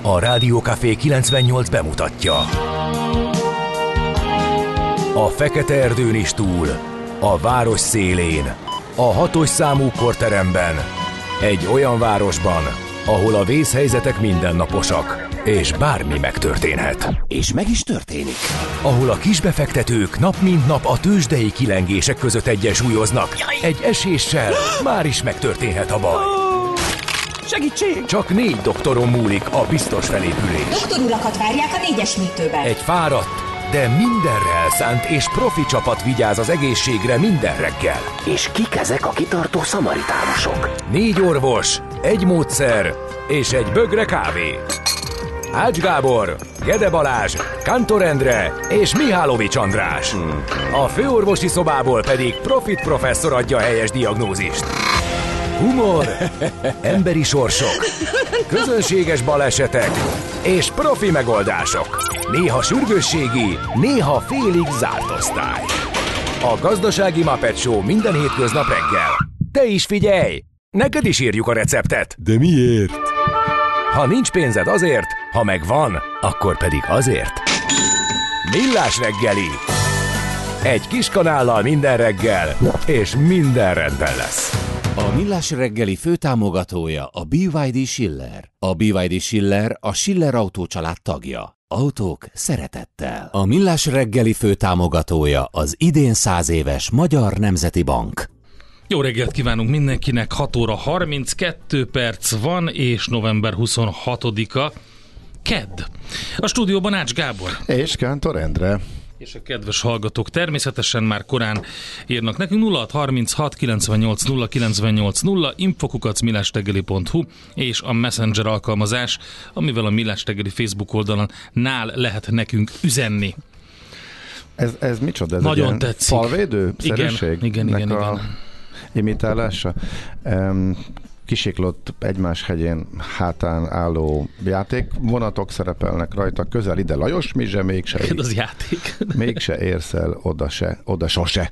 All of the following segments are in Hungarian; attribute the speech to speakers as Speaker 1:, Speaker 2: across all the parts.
Speaker 1: A Rádió Café 98 bemutatja. A fekete erdőn is túl, a város szélén, a 6-os számú korteremben, egy olyan városban, ahol a vészhelyzetek mindennaposak, és bármi megtörténhet.
Speaker 2: És meg is történik.
Speaker 1: Ahol a kisbefektetők nap mint nap a tőzsdei kilengések között egyensúlyoznak. Egy eséssel már is megtörténhet a baj.
Speaker 3: Segítség!
Speaker 1: Csak 4 doktoron múlik a biztos felépülés.
Speaker 4: Doktor urakat várják a 4-es műtőben.
Speaker 1: Egy fáradt, de mindenre elszánt és profi csapat vigyáz az egészségre minden reggel.
Speaker 2: És kik ezek a kitartó szamaritánusok?
Speaker 1: 4 orvos, egy módszer és egy bögre kávé. Ács Gábor, Gede Balázs, Kántor Endre és Mihálovics András. A főorvosi szobából pedig Profit professzor adja a helyes diagnózist. Humor, emberi sorsok, közönséges balesetek és profi megoldások. Néha sürgősségi, néha félig zárt osztály. A Gazdasági Muppet Show minden hétköznap reggel. Te is figyelj! Neked is írjuk a receptet.
Speaker 5: De miért?
Speaker 1: Ha nincs pénzed azért, ha megvan, akkor pedig azért. Millás reggeli. Egy kis kanállal minden reggel, és minden rendben lesz.
Speaker 2: A Millás reggeli főtámogatója a BYD Schiller. A BYD Schiller a Schiller Autó család tagja. Autók szeretettel. A Millás reggeli főtámogatója az idén 100 éves Magyar Nemzeti Bank.
Speaker 6: Jó reggelt kívánunk mindenkinek, 6 óra 32 perc van, és november 26-a, kedd. A stúdióban Ács Gábor.
Speaker 5: És Kántor Endre.
Speaker 6: És a kedves hallgatók természetesen már korán írnak nekünk 0636 98 0 98 0 info@millásreggeli.hu és a Messenger alkalmazás, amivel a Millás reggeli Facebook oldalon nál lehet nekünk üzenni.
Speaker 5: Ez micsoda? Ez
Speaker 6: nagyon
Speaker 5: egy
Speaker 6: tetszik.
Speaker 5: Falvédő-szerűség?
Speaker 6: Igen.
Speaker 5: Imitálása? Kisiklott egymás hegyén hátán álló játék. Vonatok szerepelnek rajta, közel ide Lajos Mizse,
Speaker 6: az játék.
Speaker 5: Mégse érsz el oda sose.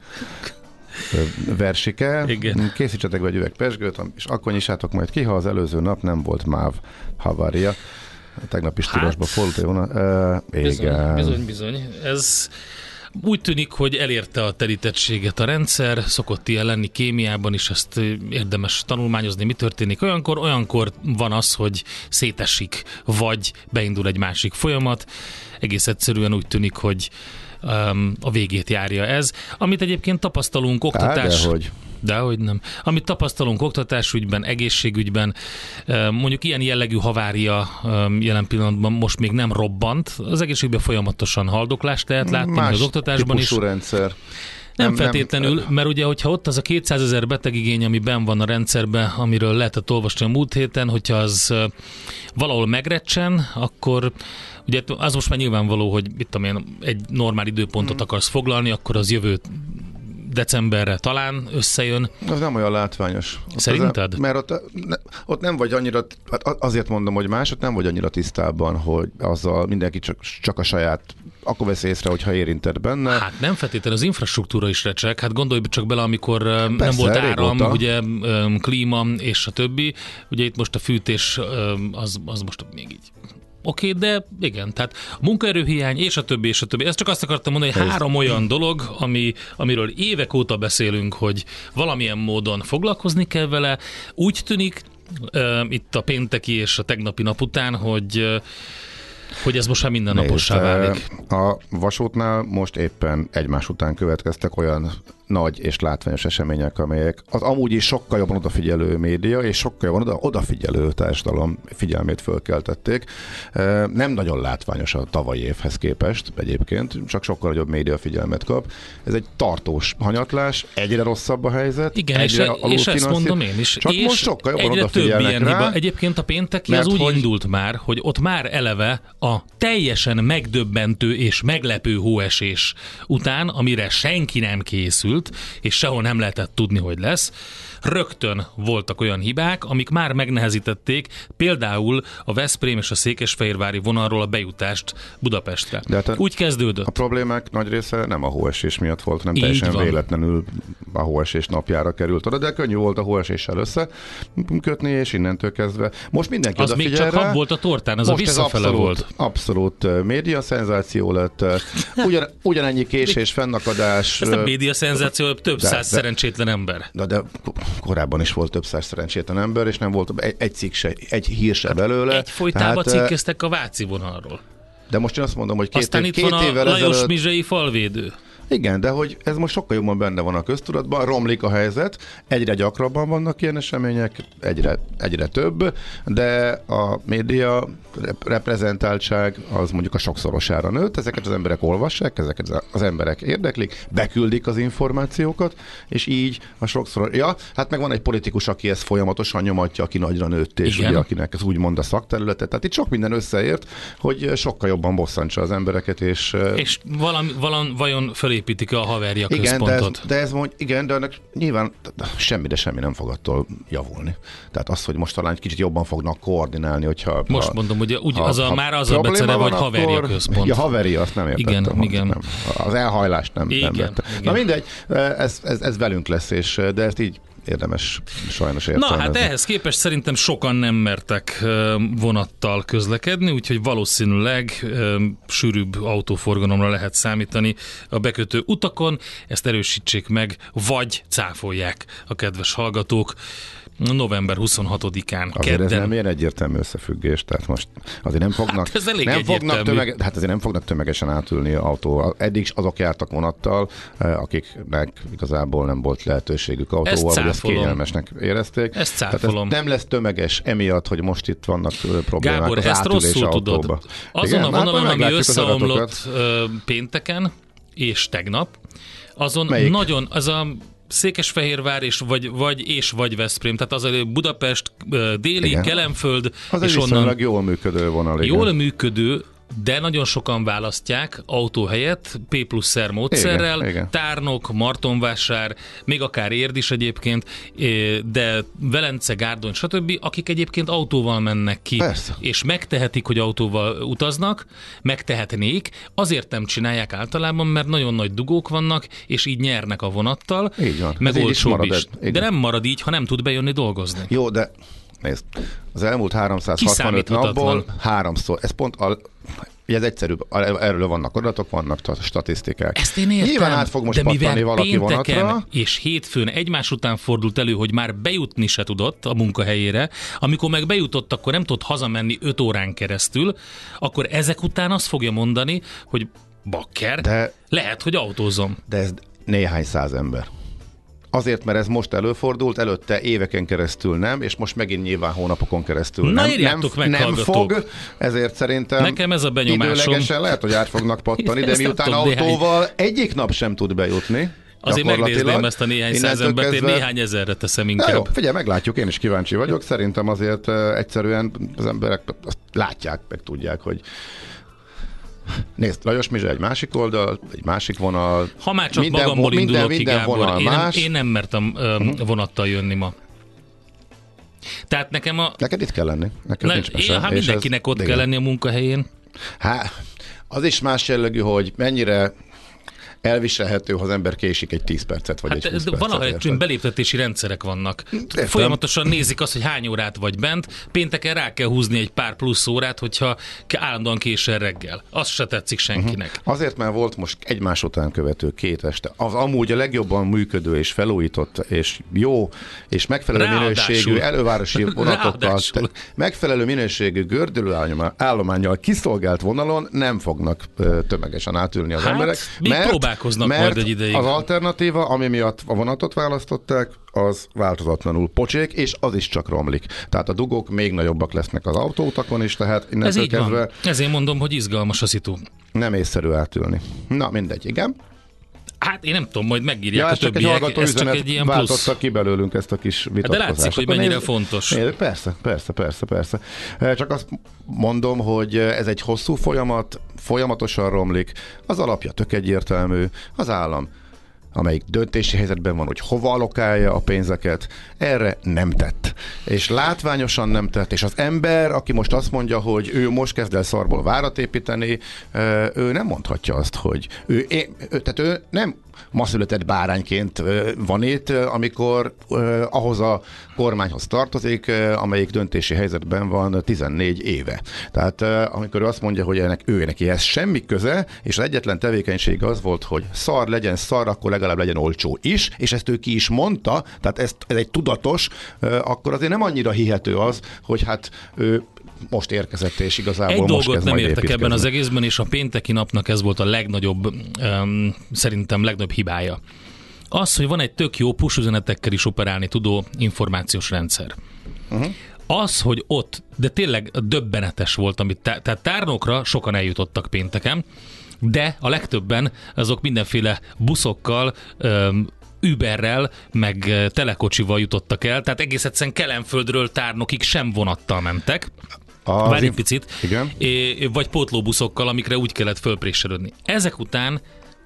Speaker 5: Versike.
Speaker 6: Igen.
Speaker 5: Készítsetek be egy üveg pezsgőt, és akkor nyissátok majd ki, ha az előző nap nem volt MÁV havária. Tegnap is Tirosba fordult volna.
Speaker 6: Bizony. Ez úgy tűnik, hogy elérte a telítettséget a rendszer, szokott ilyen lenni kémiában is, ezt érdemes tanulmányozni, mi történik. Olyankor van az, hogy szétesik, vagy beindul egy másik folyamat. Egész egyszerűen úgy tűnik, hogy a végét járja ez. Amit egyébként tapasztalunk Dehogy nem. Amit tapasztalunk oktatásügyben, egészségügyben, mondjuk ilyen jellegű havária jelen pillanatban most még nem robbant. Az egészségügyben folyamatosan haldoklást lehet látni, az oktatásban is.
Speaker 5: Rendszer.
Speaker 6: Nem feltétlenül, mert ugye, hogyha ott az a 200 000 betegigény, ami benn van a rendszerben, amiről lehetett olvasni a múlt héten, hogyha az valahol megrecsen, akkor ugye az most már nyilvánvaló, hogy mit tudom én, egy normál időpontot akarsz foglalni, akkor az jövő decemberre talán összejön.
Speaker 5: Az nem olyan látványos.
Speaker 6: Szerinted?
Speaker 5: Mert ott nem vagy annyira, azért mondom, hogy másod nem vagy annyira tisztában, hogy azzal mindenki csak a saját, akkor vesz észre, hogyha érintett benne.
Speaker 6: Hát nem feltétlenül, az infrastruktúra is recseg. Hát gondolj csak bele, amikor nem volt áram, ugye klíma és a többi. Ugye itt most a fűtés az most még így. Oké, de igen, tehát munkaerőhiány és a többi. Ezt csak azt akartam mondani, hogy 3 olyan dolog, amiről évek óta beszélünk, hogy valamilyen módon foglalkozni kell vele. Úgy tűnik itt a pénteki és a tegnapi nap után, hogy ez most már mindennapossá válik.
Speaker 5: A vasútnál most éppen egymás után következtek olyan nagy és látványos események, amelyek az amúgy is sokkal jobban odafigyelő média és sokkal jobban odafigyelő társadalom figyelmét fölkeltették. Nem nagyon látványos a tavalyi évhez képest egyébként, csak sokkal nagyobb média figyelmet kap. Ez egy tartós hanyatlás, egyre rosszabb a helyzet.
Speaker 6: Igen, és ezt mondom én is.
Speaker 5: Csak
Speaker 6: és
Speaker 5: most sokkal jobban
Speaker 6: egyre
Speaker 5: odafigyelnek
Speaker 6: több ilyen
Speaker 5: rá.
Speaker 6: Hiba. Egyébként a pénteki az úgy indult már, hogy ott már eleve a teljesen megdöbbentő és meglepő hóesés után, amire senki nem készült, került, és sehol nem lehetett tudni, hogy lesz. Rögtön voltak olyan hibák, amik már megnehezítették például a Veszprém és a székesfehérvári vonalról a bejutást Budapestre. Úgy kezdődött.
Speaker 5: A problémák nagy része nem a hóesés miatt volt, nem teljesen véletlenül a hóesés napjára került oda, de könnyű volt a hóeséssel összekötni, és innentől kezdve. Most mindenki
Speaker 6: az még csak hab volt a tortán, az most a visszafele volt.
Speaker 5: Abszolút média szenzáció lett, ugyanennyi késés, fennakadás.
Speaker 6: Ez a média szenzáció, több száz szerencsétlen ember.
Speaker 5: De korábban is volt több száz szerencsétlen ember, és nem volt egy cikk se, egy hír se belőle.
Speaker 6: Egyfolytában cikkeztek a Váci vonalról.
Speaker 5: De most én azt mondom, hogy
Speaker 6: aztán itt van a Lajos Mizsei falvédő.
Speaker 5: Igen, de hogy ez most sokkal jobban benne van a köztudatban, romlik a helyzet, egyre gyakrabban vannak ilyen események, egyre több, de a média reprezentáltság az mondjuk a sokszorosára nőtt, ezeket az emberek olvassák, ezeket az emberek érdeklik, beküldik az információkat, és így a sokszor... Ja, hát meg van egy politikus, aki ezt folyamatosan nyomatja, aki nagyra nőtt, és ugye, akinek ez úgymond a szakterülete. Tehát itt sok minden összeért, hogy sokkal jobban bosszantsa az embereket, és
Speaker 6: vajon fölépítik a haverja központot?
Speaker 5: Igen, de ennek nyilván semmi nem fog attól javulni. Tehát az, hogy most talán egy kicsit jobban fognak koordinálni, hogyha...
Speaker 6: Most mondom, hogy már az a becere, vagy haverja központ.
Speaker 5: Ja, haverja, azt nem értettem.
Speaker 6: Igen.
Speaker 5: Nem. Az elhajlást nem vettem. Na mindegy, ez velünk lesz, de ezt így érdemes sajnos értelmezni.
Speaker 6: Na hát ehhez képest szerintem sokan nem mertek vonattal közlekedni, úgyhogy valószínűleg sűrűbb autóforgalomra lehet számítani a bekötő utakon. Ezt erősítsék meg, vagy cáfolják a kedves hallgatók. November 26-án
Speaker 5: azért kedden. Ez nem ilyen egyértelmű összefüggés, tehát most azért nem fognak, azért nem fognak tömegesen átülni autóval. Eddig azok jártak vonattal, akiknek igazából nem volt lehetőségük autóval, vagy ezt kényelmesnek érezték.
Speaker 6: Ezt cáfolom.
Speaker 5: Nem lesz tömeges emiatt, hogy most itt vannak problémák.
Speaker 6: Gábor,
Speaker 5: az
Speaker 6: ezt rosszul
Speaker 5: autóba.
Speaker 6: Tudod. Azon a vonalon, ami összeomlott pénteken és tegnap, azon
Speaker 5: melyik?
Speaker 6: Nagyon, az a Székesfehérvár vagy Veszprém, tehát az a Budapest déli, igen. Kelenföld,
Speaker 5: az
Speaker 6: és
Speaker 5: onnan jól működő vonal.
Speaker 6: Jól működő, de nagyon sokan választják autó helyett P+R módszerrel, igen. Tárnok, Martonvásár, még akár Érd is egyébként, de Velence, Gárdony, stb., akik egyébként autóval mennek ki, persze. És megtehetik, hogy autóval utaznak, megtehetnék, azért nem csinálják általában, mert nagyon nagy dugók vannak, és így nyernek a vonattal,
Speaker 5: így van.
Speaker 6: meg olcsóbb is. De nem marad így, ha nem tud bejönni dolgozni.
Speaker 5: Jó, de nézd, az elmúlt 365 napból háromszor, ez pont ugye ez egyszerűbb, erről vannak adatok, vannak statisztikák.
Speaker 6: Ezt én értem,
Speaker 5: nyilván át fog most pattani valaki vonatra.
Speaker 6: És hétfőn egymás után fordult elő, hogy már bejutni se tudott a munkahelyére, amikor meg bejutott, akkor nem tudott hazamenni 5 órán keresztül, akkor ezek után azt fogja mondani, hogy bakker, lehet, hogy autózom.
Speaker 5: De ez néhány száz ember. Azért, mert ez most előfordult, előtte éveken keresztül nem, és most megint nyilván hónapokon keresztül nem fog, ezért szerintem
Speaker 6: nekem ez a benyomásom.
Speaker 5: Időlegesen lehet, hogy át fognak pattani, de miután autóval egyik nap sem tud bejutni.
Speaker 6: Azért megnézném ezt a néhány száz embert, én néhány ezerre teszem inkább.
Speaker 5: Jó, figyelj, meglátjuk, én is kíváncsi vagyok. Szerintem azért egyszerűen az emberek azt látják, meg tudják, hogy nézd, Lajos Mizse egy másik oldal, egy másik vonal.
Speaker 6: Ha már csak magamból indulok ki, Gábor, én nem mertem vonattal jönni ma. Tehát nekem
Speaker 5: neked itt kell lenni. Neked nincs mese.
Speaker 6: Hát mindenkinek ott kell lenni a munkahelyén.
Speaker 5: Az is más jellegű, hogy mennyire elviselhető, ha az ember késik egy 10 percet, vagy egy 20 percet.
Speaker 6: Van, ahol beléptetési rendszerek vannak. Értem. Folyamatosan nézik azt, hogy hány órát vagy bent, pénteken rá kell húzni egy pár plusz órát, hogyha állandóan késel reggel. Az se tetszik senkinek.
Speaker 5: Azért, mert volt most egymás után követő 2 este. Az amúgy a legjobban működő és felújított, és jó, és megfelelő minőségű elővárosi vonatokkal, megfelelő minőségű gördülőállománnyal kiszolgált vonalon nem fognak tömegesen átülni az emberek.
Speaker 6: Mert egy ideig.
Speaker 5: Az alternatíva, ami miatt a vonatot választották, az változatlanul pocsék, és az is csak romlik. Tehát a dugók még nagyobbak lesznek az autóutakon is, tehát innentől kezdve...
Speaker 6: Van. Ezért mondom, hogy izgalmas a szitu.
Speaker 5: Nem észszerű átülni. Na, mindegy, igen.
Speaker 6: Hát én nem tudom, majd megírják a többiek, ez csak egy ilyen plusz.
Speaker 5: Váltotta ki belőlünk ezt a kis vitatkozást.
Speaker 6: De látszik, hogy mennyire fontos.
Speaker 5: Persze. Csak azt mondom, hogy ez egy hosszú folyamat, folyamatosan romlik, az alapja tök egyértelmű, az állam amelyik döntési helyzetben van, hogy hova allokálja a pénzeket, erre nem tett. És látványosan nem tett, és az ember, aki most azt mondja, hogy ő most kezd el szarból várat építeni, ő nem mondhatja azt, hogy tehát ő nem ma született bárányként van itt, amikor ahhoz a kormányhoz tartozik, amelyik döntési helyzetben van 14 éve. Tehát amikor ő azt mondja, hogy ő neki ez semmi köze, és az egyetlen tevékenység az volt, hogy szar legyen szar, akkor legalább legyen olcsó is, és ezt ő ki is mondta, tehát ez egy tudatos, akkor azért nem annyira hihető az, hogy hát ő most érkezett, és igazából
Speaker 6: egy
Speaker 5: most
Speaker 6: dolgot nem értek ebben az
Speaker 5: építkezni.
Speaker 6: egészben, és a pénteki napnak ez volt a legnagyobb, szerintem legnagyobb hibája. Az, hogy van egy tök jó push üzenetekkel is operálni tudó információs rendszer. Az, hogy ott, de tényleg döbbenetes volt, amit tehát tárnokra sokan eljutottak pénteken, de a legtöbben azok mindenféle buszokkal, Uberrel, meg telekocsival jutottak el, tehát egész egyszerűen Kelenföldről Tárnokig sem vonattal mentek. Várj egy picit.
Speaker 5: Igen.
Speaker 6: Vagy pótlóbuszokkal, amikre úgy kellett fölpréselődni. Ezek után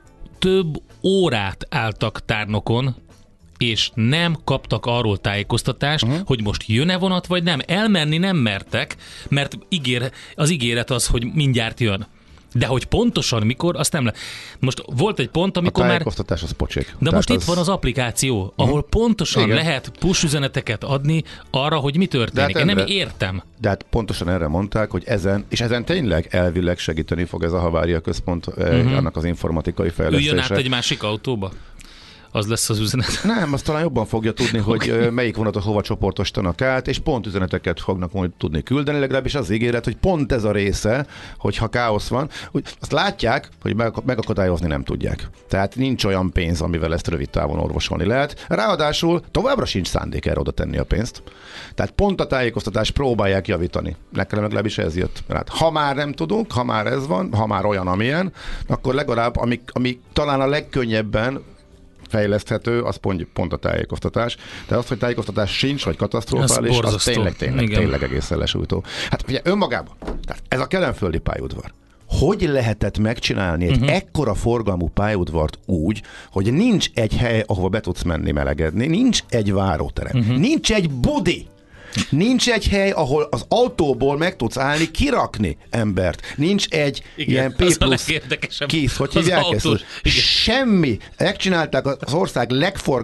Speaker 6: több órát álltak Tárnokon, és nem kaptak arról tájékoztatást, hogy most jön-e vonat, vagy nem. Elmenni nem mertek, mert az ígéret az, hogy mindjárt jön. De hogy pontosan mikor, azt nem Most volt egy pont, amikor
Speaker 5: a
Speaker 6: már...
Speaker 5: tájékoztatás az pocsék.
Speaker 6: De
Speaker 5: Tehát
Speaker 6: most itt van az applikáció, ahol pontosan
Speaker 5: Igen.
Speaker 6: lehet push üzeneteket adni arra, hogy mi történik. Én nem értem.
Speaker 5: De hát pontosan erre mondták, hogy ezen tényleg elvileg segíteni fog ez a Havária Központ, annak az informatikai fejlesztése.
Speaker 6: Üljön át egy másik autóba? Az lesz az üzenet.
Speaker 5: Nem, azt talán jobban fogja tudni, hogy melyik vonatot hova csoportosítanak át, és pont üzeneteket fognak majd tudni küldeni, legalábbis az ígéret, hogy pont ez a része, hogyha káosz van, azt látják, hogy megakadályozni nem tudják. Tehát nincs olyan pénz, amivel ezt rövid távon orvosolni lehet. Ráadásul továbbra sincs szándék erre oda tenni a pénzt. Tehát pont a tájékoztatást próbálják javítani. Nekem legalábbis ez jött. Hát, ha már nem tudunk, ha már ez van, ha már olyan, amilyen, akkor legalább, ami talán a legkönnyebben fejleszthető, az pont a tájékoztatás. De az, hogy tájékoztatás sincs, vagy katasztrofális, az tényleg egészen lesújtó. Hát ugye önmagában, tehát ez a kelenföldi pályaudvar. Hogy lehetett megcsinálni egy ekkora forgalmú pályaudvart úgy, hogy nincs egy hely, ahova be tudsz menni melegedni, nincs egy váróterem, nincs egy budi, nincs egy hely, ahol az autóból meg tudsz állni, kirakni embert. Nincs egy ilyen P plusz kész, hogy hívják ezt? Semmi. Megcsinálták az ország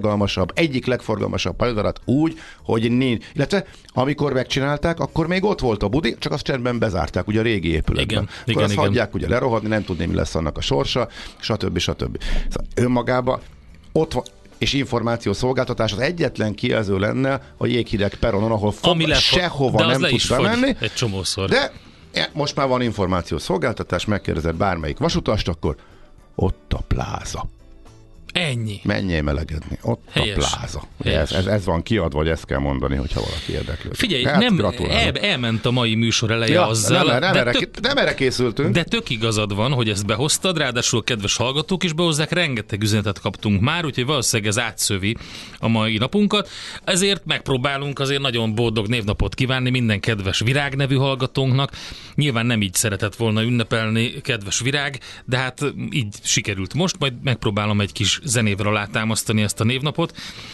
Speaker 5: egyik legforgalmasabb pályaudvarat úgy, hogy nincs. Illetve amikor megcsinálták, akkor még ott volt a budi, csak azt csendben bezárták, ugye a régi épületben. Akkor azt hagyják ugye lerohadni, nem tudni, mi lesz annak a sorsa, stb. Szóval önmagában ott van, és információszolgáltatás az egyetlen kijelző lenne a jéghideg peronon, ahol sehova nem tudsz bemenni.
Speaker 6: Egy csomószor.
Speaker 5: De most már van információszolgáltatás, megkérdezed bármelyik vasutast, akkor ott a pláza.
Speaker 6: Ennyi.
Speaker 5: Menjél melegedni. Ott helyes. A pláza. Ez van kiadva, vagy ezt kell mondani, hogyha valaki érdeklődik.
Speaker 6: Figyelj, elment a mai műsor eleje azzal.
Speaker 5: Nem erre készültünk.
Speaker 6: De tök igazad van, hogy ezt behoztad, ráadásul a kedves hallgatók is behozzák, rengeteg üzenetet kaptunk már, úgyhogy valószínűleg ez átszövi a mai napunkat. Ezért megpróbálunk azért nagyon boldog névnapot kívánni minden kedves Virág nevű hallgatónknak. Nyilván nem így szeretett volna ünnepelni kedves Virág, de hát így sikerült most, majd megpróbálom egy kis zenével alátámasztani ezt a névnapot,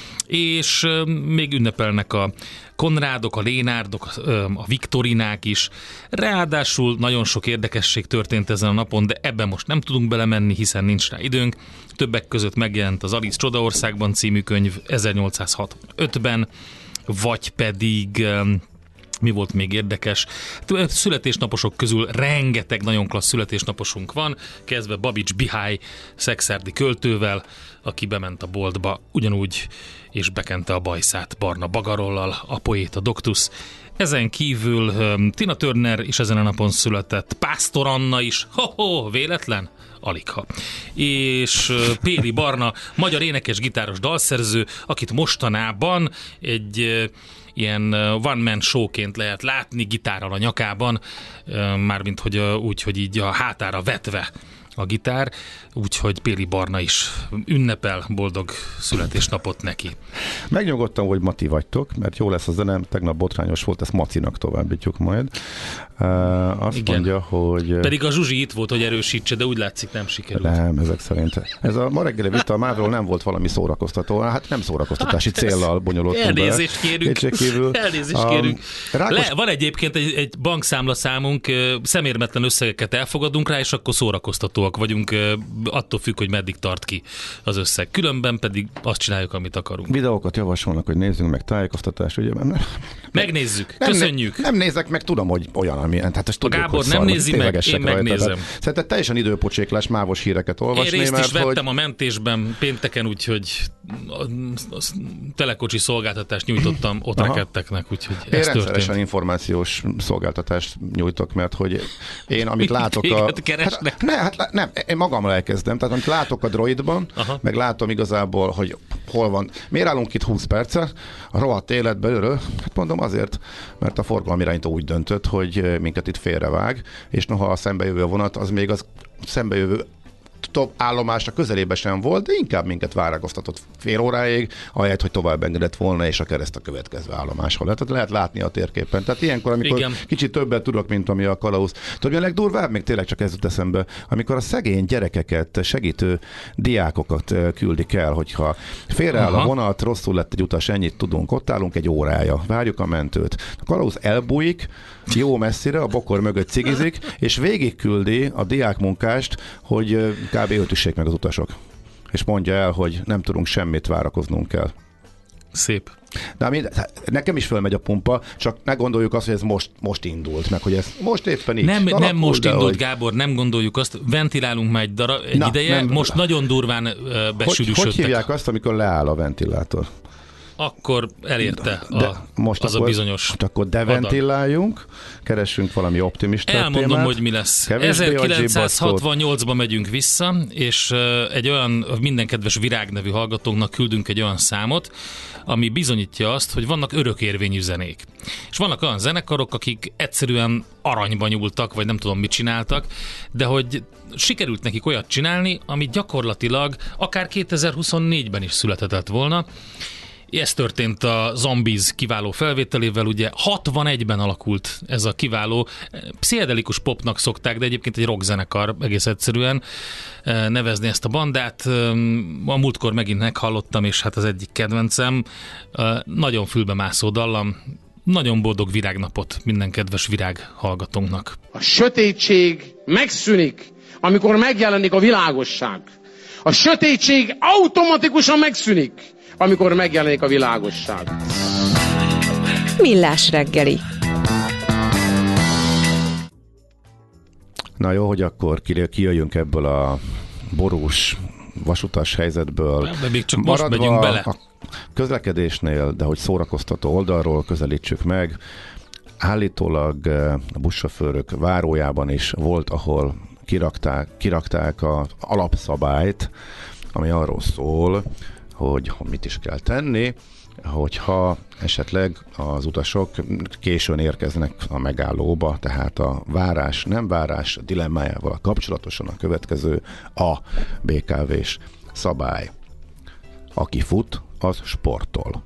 Speaker 6: és még ünnepelnek a Konrádok, a Lénárdok, a Viktorinák is. Ráadásul nagyon sok érdekesség történt ezen a napon, de ebben most nem tudunk belemenni, hiszen nincs rá időnk. Többek között megjelent az Alice Csodaországban című könyv 1865-ben, vagy pedig... Mi volt még érdekes? Születésnaposok közül rengeteg nagyon klassz születésnaposunk van, kezdve Babics Bihály szekszárdi költővel, aki bement a boltba ugyanúgy, és bekente a bajszát Barna Bagarollal, a poéta Doktusz. Ezen kívül Tina Turner is ezen a napon született, Pásztor Anna is, véletlen? Aligha. És Péli Barna, magyar énekes, gitáros, dalszerző, akit mostanában egy ilyen one-man showként lehet látni, gitárral a nyakában, mármint hogy úgy, hogy így a hátára vetve a gitár, úgyhogy Péli Barna is ünnepel, boldog születésnapot neki.
Speaker 5: Megnyugodtam, hogy Mati vagytok, mert jó lesz a zenem, tegnap botrányos volt, ezt Macinak továbbítjuk majd. Azt
Speaker 6: Igen.
Speaker 5: mondja, hogy...
Speaker 6: Pedig a Zsuzsi itt volt, hogy erősítse, de úgy látszik nem sikerült.
Speaker 5: Nem, ezek szerint. Ez a ma reggeli vita a Marvel nem volt valami szórakoztató, hát nem szórakoztatási céllal bonyolultunk bele.
Speaker 6: Elnézést kérünk. Elnézést kérünk. Van egyébként egy bankszámla számunk, szemérmetlen összegeket elfogadunk rá, és akkor szórakoztatóak vagyunk, attól függ, hogy meddig tart ki az összeg. Különben pedig azt csináljuk, amit akarunk.
Speaker 5: Videókat javasolnak, hogy nézzünk meg tájékoztatást, ugye?
Speaker 6: Megnézzük, köszönjük.
Speaker 5: Nem nézek meg, tudom, hogy olyan, amilyen. Hát ezt tudjuk,
Speaker 6: Gábor
Speaker 5: hogy
Speaker 6: nem
Speaker 5: szar,
Speaker 6: nézi meg, én megnézem.
Speaker 5: Szerintem teljesen időpocséklás mávos híreket olvasni,
Speaker 6: Én részt is
Speaker 5: mert
Speaker 6: vettem a mentésben pénteken, úgyhogy telekocsi szolgáltatást nyújtottam ott rekedteknek, úgyhogy
Speaker 5: én
Speaker 6: ez
Speaker 5: rendszeresen
Speaker 6: történt.
Speaker 5: információs szolgáltatást nyújtok, mert hogy én amit látok nem, én magamra elkezdem, tehát amit látok a Droidban, meg látom igazából, hogy hol van. Miért állunk itt 20 percet a rohadt életben örül? Hát mondom azért, mert a forgalmi irányító úgy döntött, hogy minket itt félrevág, és noha a szembejövő vonat, az még az szembejövő állomásra közelébe sem volt, de inkább minket várakoztatott fél óráig, ahelyett, hogy tovább engedett volna, és a kereszt a következő állomáshoz. Tehát lehet látni a térképen. Tehát ilyenkor, amikor kicsit többet tudok, mint ami a kalauz. Tudod, a legdurvább, még tényleg csak ez jut eszembe, amikor a szegény gyerekeket, segítő diákokat küldik el, hogyha félreáll a vonat, rosszul lett egy utas, ennyit tudunk, ott állunk egy órája, várjuk a mentőt. A kalauz elbújik, jó messzire, a bokor mögött cigizik, és végigküldi a diákmunkást, hogy kb. Öltüssék meg az utasok. És mondja el, hogy nem tudunk semmit, várakoznunk kell.
Speaker 6: Szép.
Speaker 5: De nekem is fölmegy a pumpa, csak ne gondoljuk azt, hogy ez most indult, meg hogy ez most éppen így.
Speaker 6: Nem most indult, hogy... Gábor, nem gondoljuk azt, ventilálunk már egy ideje, most nagyon durván besűrűsödtek.
Speaker 5: Hogy hívják azt, amikor leáll a ventilátor?
Speaker 6: Akkor elérte az
Speaker 5: a
Speaker 6: bizonyos
Speaker 5: most akkor deventiláljunk, keressünk valami optimistát.
Speaker 6: Elmondom,
Speaker 5: témát.
Speaker 6: Hogy mi lesz.
Speaker 5: Kevésbé
Speaker 6: 1968-ban megyünk vissza, és egy olyan minden kedves Virág nevű hallgatónknak küldünk egy olyan számot, ami bizonyítja azt, hogy vannak örökérvényű zenék. És vannak olyan zenekarok, akik egyszerűen aranyba nyúltak, vagy nem tudom mit csináltak, de hogy sikerült nekik olyat csinálni, ami gyakorlatilag akár 2024-ben is születhetett volna. Ez történt a Zombies kiváló felvételével, ugye 61-ben alakult ez a kiváló, pszichedelikus popnak szokták, de egyébként egy rockzenekar egész egyszerűen nevezni ezt a bandát. A múltkor megint meghallottam, és hát az egyik kedvencem, nagyon fülbemászó dallam, nagyon boldog virágnapot minden kedves virág hallgatónknak.
Speaker 7: A sötétség megszűnik, amikor megjelenik a világosság. A sötétség automatikusan megszűnik, amikor megjelenik a világosság.
Speaker 8: Millás reggeli.
Speaker 5: Na jó, hogy akkor kijöjjünk ebből a borús vasutas helyzetből.
Speaker 6: De még csak most megyünk bele.
Speaker 5: A közlekedésnél, de hogy szórakoztató oldalról közelítsük meg. Állítólag a buszsofőrök várójában is volt, ahol kirakták az alapszabályt, ami arról szól, hogy mit is kell tenni, hogyha esetleg az utasok későn érkeznek a megállóba, tehát a várás-nem várás dilemmájával kapcsolatosan a következő a BKV-s szabály. Aki fut, az sportol.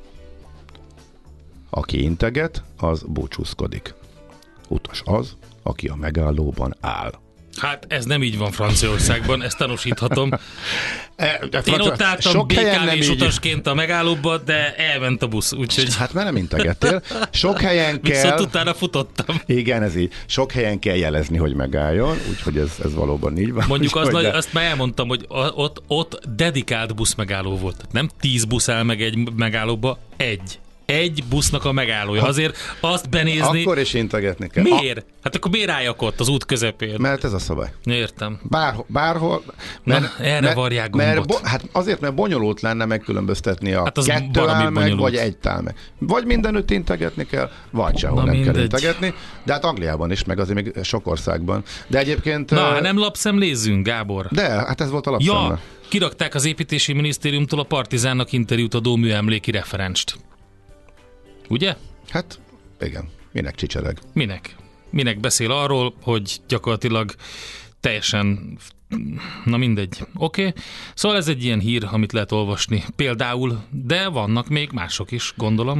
Speaker 5: Aki integet, az búcsúzkodik. Utas az, aki a megállóban áll.
Speaker 6: Hát ez nem így van Franciaországban, ezt tanúsíthatom. Én ott álltam BKV-s utasként a megállóba, de elment a busz, úgyhogy...
Speaker 5: Hát mert nem integettél. Sok helyen kell...
Speaker 6: Viszont utána futottam.
Speaker 5: Igen, ez így. Sok helyen kell jelezni, hogy megálljon, úgyhogy ez valóban így van.
Speaker 6: Mondjuk azt már elmondtam, hogy ott dedikált busz megálló volt. Nem 10 busz áll meg egy megállóba, egy busznak a megállója. Azért azt benézni...
Speaker 5: Akkor is integetni kell.
Speaker 6: Miért? Hát akkor miért álljak ott az út közepén?
Speaker 5: Mert ez a szabály.
Speaker 6: Értem.
Speaker 5: Bárhol.
Speaker 6: Erre varják gombot.
Speaker 5: Hát azért, mert bonyolult lenne megkülönböztetni a
Speaker 6: hát
Speaker 5: kettő áll meg, vagy egy áll meg. Vagy mindenütt integetni kell, vagy sehol nem kell integetni. De hát Angliában is, meg azért még sok országban. De egyébként...
Speaker 6: Na, nem lapszemlézzünk, Gábor?
Speaker 5: De, hát ez volt a lapszemle.
Speaker 6: Ja, kirakták az építési minisztériumtól a Partizánnak interjút adó műemléki referenst. Ugye?
Speaker 5: Hát, igen. Minek csicsereg?
Speaker 6: Minek beszél arról, hogy gyakorlatilag teljesen... Na mindegy. Oké. Szóval ez egy ilyen hír, amit lehet olvasni. Például, de vannak még mások is, gondolom.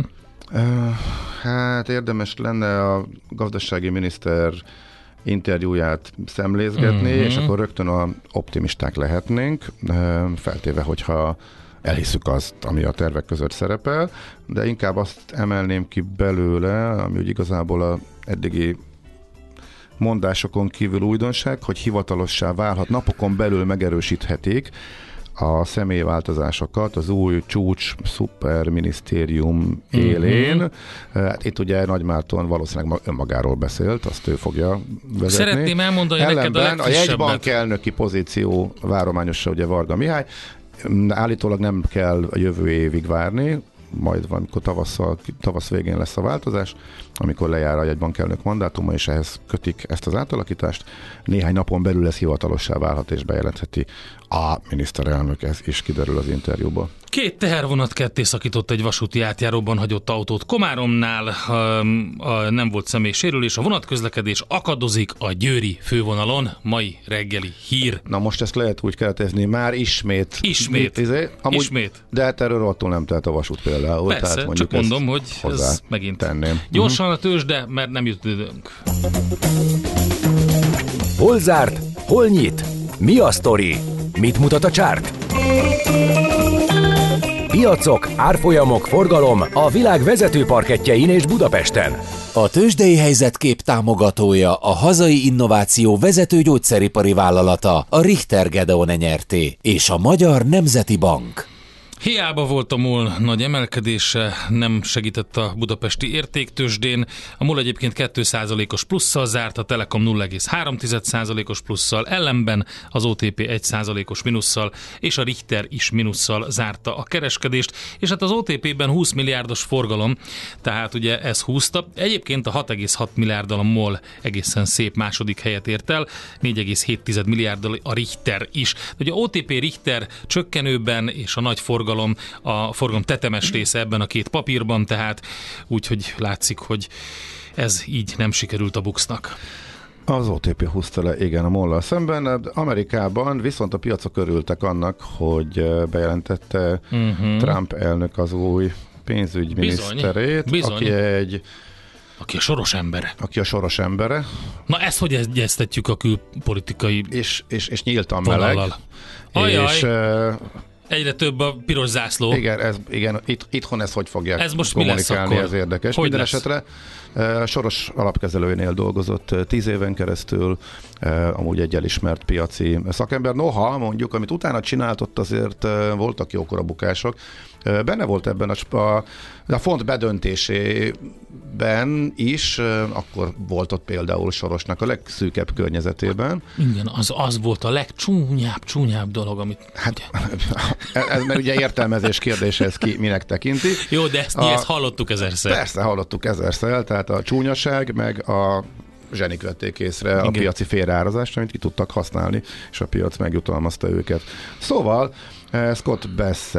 Speaker 5: Hát érdemes lenne a gazdasági miniszter interjúját szemlézgetni, és akkor rögtön optimisták lehetnénk, feltéve, hogyha elhiszük azt, ami a tervek között szerepel, de inkább azt emelném ki belőle, ami úgy igazából a eddigi mondásokon kívül újdonság, hogy hivatalossá válhat, napokon belül megerősíthetik a személyváltozásokat az új csúcs szuperminisztérium élén. Hát itt ugye Nagy Márton valószínűleg önmagáról beszélt, azt ő fogja vezetni.
Speaker 6: Szeretném elmondani neked a legfrissebbet.
Speaker 5: A jegybankelnöki pozíció várományosa ugye Varga Mihály. Állítólag nem kell a jövő évig várni, majd valamikor tavasz végén lesz a változás, amikor lejár a jegybankelnök mandátuma, és ehhez kötik ezt az átalakítást. Néhány napon belül lesz hivatalossá válhat, és bejelentheti a miniszterelnök, ez is kiderül az interjúból.
Speaker 6: 2 tehervonat ketté szakított egy vasúti átjáróban hagyott autót Komáromnál, nem volt személysérülés, a vonatközlekedés akadozik a győri fővonalon, mai reggeli hír.
Speaker 5: Na most ezt lehet úgy keretezni, már ismét.
Speaker 6: Ismét.
Speaker 5: De hát erről rohadtul nem telt a vasút például.
Speaker 6: Persze,
Speaker 5: tehát
Speaker 6: csak mondom, hogy ez megint
Speaker 5: tenném.
Speaker 6: Gyorsan a tőzsde, mert nem jut időnk.
Speaker 1: Hol zárt? Hol nyit? Mi a sztori? Mit mutat a csárt? Piacok, árfolyamok, forgalom a világ vezető parkettjein és Budapesten.
Speaker 2: A tőzsdei helyzetkép támogatója a hazai innováció vezető gyógyszeripari vállalata, a Richter Gedeon nyerté, és a Magyar Nemzeti Bank.
Speaker 6: Hiába volt a MOL nagy emelkedése, nem segített a budapesti értéktőzsdén. A MOL egyébként 2%-os plusszal zárt, a Telekom 0,3%-os plusszal, ellenben az OTP 1%-os minusszal, és a Richter is minusszal zárta a kereskedést, és hát az OTP-ben 20 milliárdos forgalom, tehát ugye ez húzta. Egyébként a 6,6 milliárddal a MOL egészen szép második helyet ért el, 4,7 milliárddal a Richter is. Ugye OTP Richter csökkenőben, és a nagy a forgalom tetemes része ebben a két papírban, tehát úgyhogy látszik, hogy ez így nem sikerült a Buxnak.
Speaker 5: Az OTP húzta le, igen, a MOL-lal szemben. Amerikában viszont a piacok örültek annak, hogy bejelentette Trump elnök az új pénzügyminiszterét,
Speaker 6: aki a soros embere.
Speaker 5: Aki a soros embere.
Speaker 6: Na ezt hogy egyeztetjük a külpolitikai
Speaker 5: és nyíltan meleg. És
Speaker 6: egyre több a piros zászló.
Speaker 5: Igen, itthon ez hogy fogják
Speaker 6: ez most
Speaker 5: kommunikálni, ez érdekes.
Speaker 6: Hogy
Speaker 5: minden
Speaker 6: lesz?
Speaker 5: Esetre Soros alapkezelőnél dolgozott 10 éven keresztül, amúgy egy elismert piaci szakember. Noha, mondjuk, amit utána csinált, ott azért voltak jókora bukások. Benne volt ebben a font bedöntésében is, akkor volt ott például Sorosnak a legszűkebb környezetében.
Speaker 6: Igen, az volt a legcsúnyább dolog, amit...
Speaker 5: Hát, ez mert ugye értelmezés kérdése, ez ki minek tekinti.
Speaker 6: Jó, de ezt hallottuk ezerszer.
Speaker 5: Persze, hallottuk ezerszer, tehát a csúnyaság, meg a zsenik vették észre a piaci félreárazást, amit ki tudtak használni, és a piac megjutalmazta őket. Szóval Scott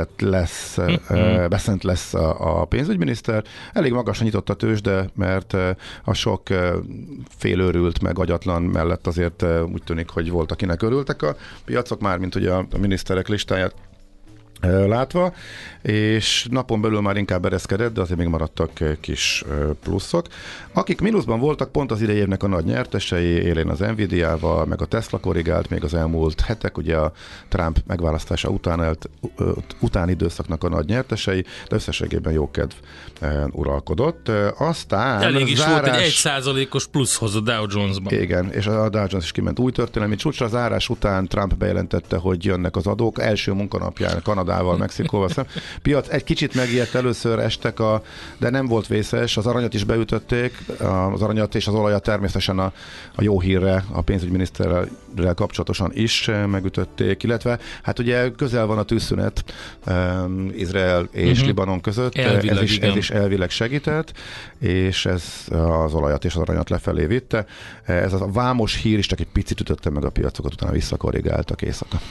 Speaker 5: Bessent lesz a pénzügyminiszter. Elég magasra nyitott a tőzsde, mert a sok félőrült, meg agyatlan mellett azért úgy tűnik, hogy volt, akinek örültek a piacok, mármint ugye a miniszterek listáját látva, és napon belül már inkább ereszkedett, de azért még maradtak kis pluszok. Akik mínuszban voltak, pont az idei évnek a nagy nyertesei, élén az Nvidia-val, meg a Tesla korrigált még az elmúlt hetek, ugye a Trump megválasztása utáni időszaknak a nagy nyertesei, de összességében jókedv uralkodott. Aztán
Speaker 6: elég is volt egy 1%-os pluszhoz a Dow Jones-ban.
Speaker 5: Igen, és a Dow Jones is kiment új történelmi csúcsra. A zárás után Trump bejelentette, hogy jönnek az adók. Első munkanapján Kanadával, Mexikóval szemben. Piac egy kicsit megijedt, először estek, de nem volt vészes. Az aranyat is beütötték, az aranyat és az olajat természetesen a jó hírre, a pénzügyminiszterrel kapcsolatosan is megütötték, illetve hát ugye közel van a tűzszünet Izrael és Libanon között. Ez is elvileg segített, és ez az olajat és az aranyat lefelé vitte. Ez a vámos hír is csak egy picit ütötte meg a piacokat, utána visszakorrigáltak éjszaka.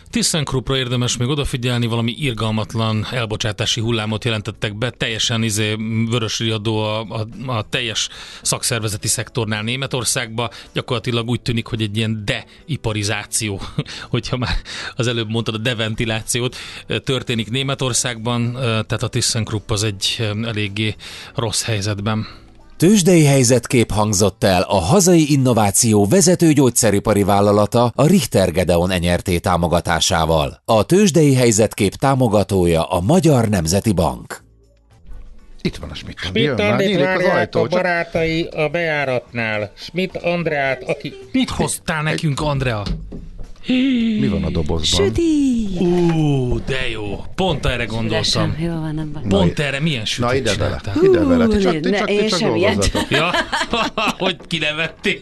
Speaker 6: ThyssenKruppra érdemes még odafigyelni, valami irgalmatlan elbocsátási hullámot jelentettek be, teljesen vörösriadó a teljes szakszervezeti szektornál Németországba. Gyakorlatilag úgy tűnik, hogy egy ilyen deiparizáció, hogyha már az előbb mondtad a deventilációt, történik Németországban, tehát a ThyssenKrupp az egy eléggé rossz helyzetben.
Speaker 2: Tőzsdei helyzetkép hangzott el a hazai innováció vezető gyógyszeripari vállalata a Richter Gedeon NRT támogatásával. A tőzsdei helyzetkép támogatója a Magyar Nemzeti Bank.
Speaker 5: Itt van a Schmidt.
Speaker 8: Schmidt-Andit várják a barátai a bejáratnál. Schmidt Andreát, aki...
Speaker 6: Mit hoztál nekünk, Andrea?
Speaker 5: Mi van a dobozban?
Speaker 9: Süti!
Speaker 6: De jó. Pont erre gondoltam.
Speaker 9: Jó van, nem baj.
Speaker 6: Pont erre milyen sütit
Speaker 5: Na ide vele.
Speaker 6: csináltál?
Speaker 5: Ide vele.
Speaker 9: Én
Speaker 5: Csak
Speaker 9: sem
Speaker 5: dolgozzatok.
Speaker 6: Ja, hogy kinevettél.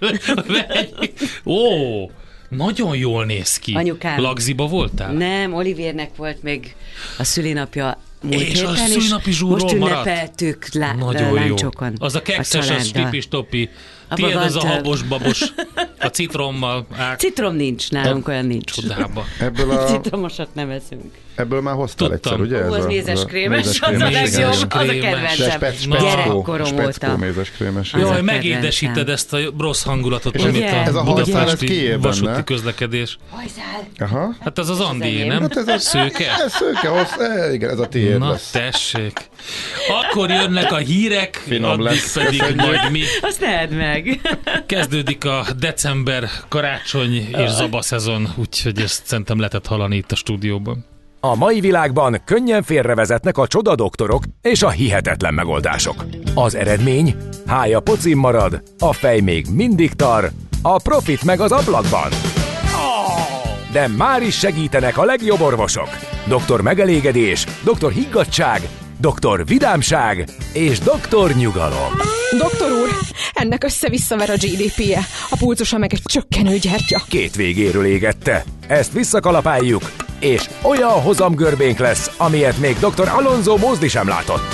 Speaker 6: Nagyon jól néz ki.
Speaker 9: Anyukám.
Speaker 6: Lagziba voltál?
Speaker 9: Nem, Olivérnek volt még a szülinapja múlt
Speaker 6: És a
Speaker 9: héten,
Speaker 6: szülinapi zsúrról
Speaker 9: most
Speaker 6: maradt?
Speaker 9: ünnepeltük
Speaker 6: Nagyon jó.
Speaker 9: láncsokon.
Speaker 6: Az a kekszes, az stipis-topi.
Speaker 9: Abba
Speaker 6: Tiéd az a
Speaker 9: van több.
Speaker 6: habos-babos. A citrommal.
Speaker 9: Citrom nincs, nálunk olyan nincs.
Speaker 6: Csodába.
Speaker 9: Citromosat nem eszünk.
Speaker 5: Ebből már hoztál egyszer, ugye?
Speaker 9: Az mézeskrémes, az a
Speaker 6: mézeskrémes.
Speaker 9: legjobb, az a
Speaker 6: Mézeskrémes.
Speaker 9: kedvencem. Gyerekkorom óta.
Speaker 5: mézeskrémes.
Speaker 9: Az a
Speaker 6: Jaj,
Speaker 9: kedvencem.
Speaker 6: megédesíted ezt a rossz hangulatot,
Speaker 9: Ugye?
Speaker 6: amit
Speaker 9: Ez
Speaker 6: a
Speaker 9: a
Speaker 5: hajszál, ez
Speaker 6: budapesti
Speaker 5: kié benne?
Speaker 6: vasúti közlekedés.
Speaker 9: Hajszál.
Speaker 5: Aha.
Speaker 6: Hát ez az Andi,
Speaker 9: enyém.
Speaker 6: nem?
Speaker 5: Hát ez a
Speaker 6: Szőke?
Speaker 5: Ez szőke, igen, ez a tiéd
Speaker 6: Na,
Speaker 5: lesz.
Speaker 6: tessék. Akkor jönnek a hírek,
Speaker 5: Finom
Speaker 6: addig
Speaker 5: lesz.
Speaker 6: pedig
Speaker 5: Köszönjük.
Speaker 6: majd mi.
Speaker 9: Azt tehed meg.
Speaker 6: Kezdődik a december, karácsony és zaba szezon, úgyhogy ezt szerintem lehetett hallani itt a stúdióban.
Speaker 1: A mai világban könnyen félrevezetnek a csodadoktorok és a hihetetlen megoldások. Az eredmény? Hája pocim marad, a fej még mindig tar, a profit meg az ablakban. De már is segítenek a legjobb orvosok. Doktor megelégedés, doktor higgadtság, doktor vidámság és doktor nyugalom.
Speaker 3: Doktor úr, ennek össze-visszaver a GDP-je, a pulzusa meg egy csökkenő gyertya.
Speaker 1: Két végéről égette. Ezt visszakalapáljuk, és olyan hozamgörbénk lesz, amilyet még dr. Alonso Mózdi sem látott.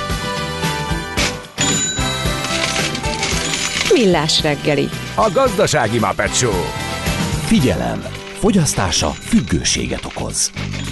Speaker 3: Millás reggeli.
Speaker 1: A gazdasági Muppet Show.
Speaker 2: Figyelem! Fogyasztása függőséget okoz.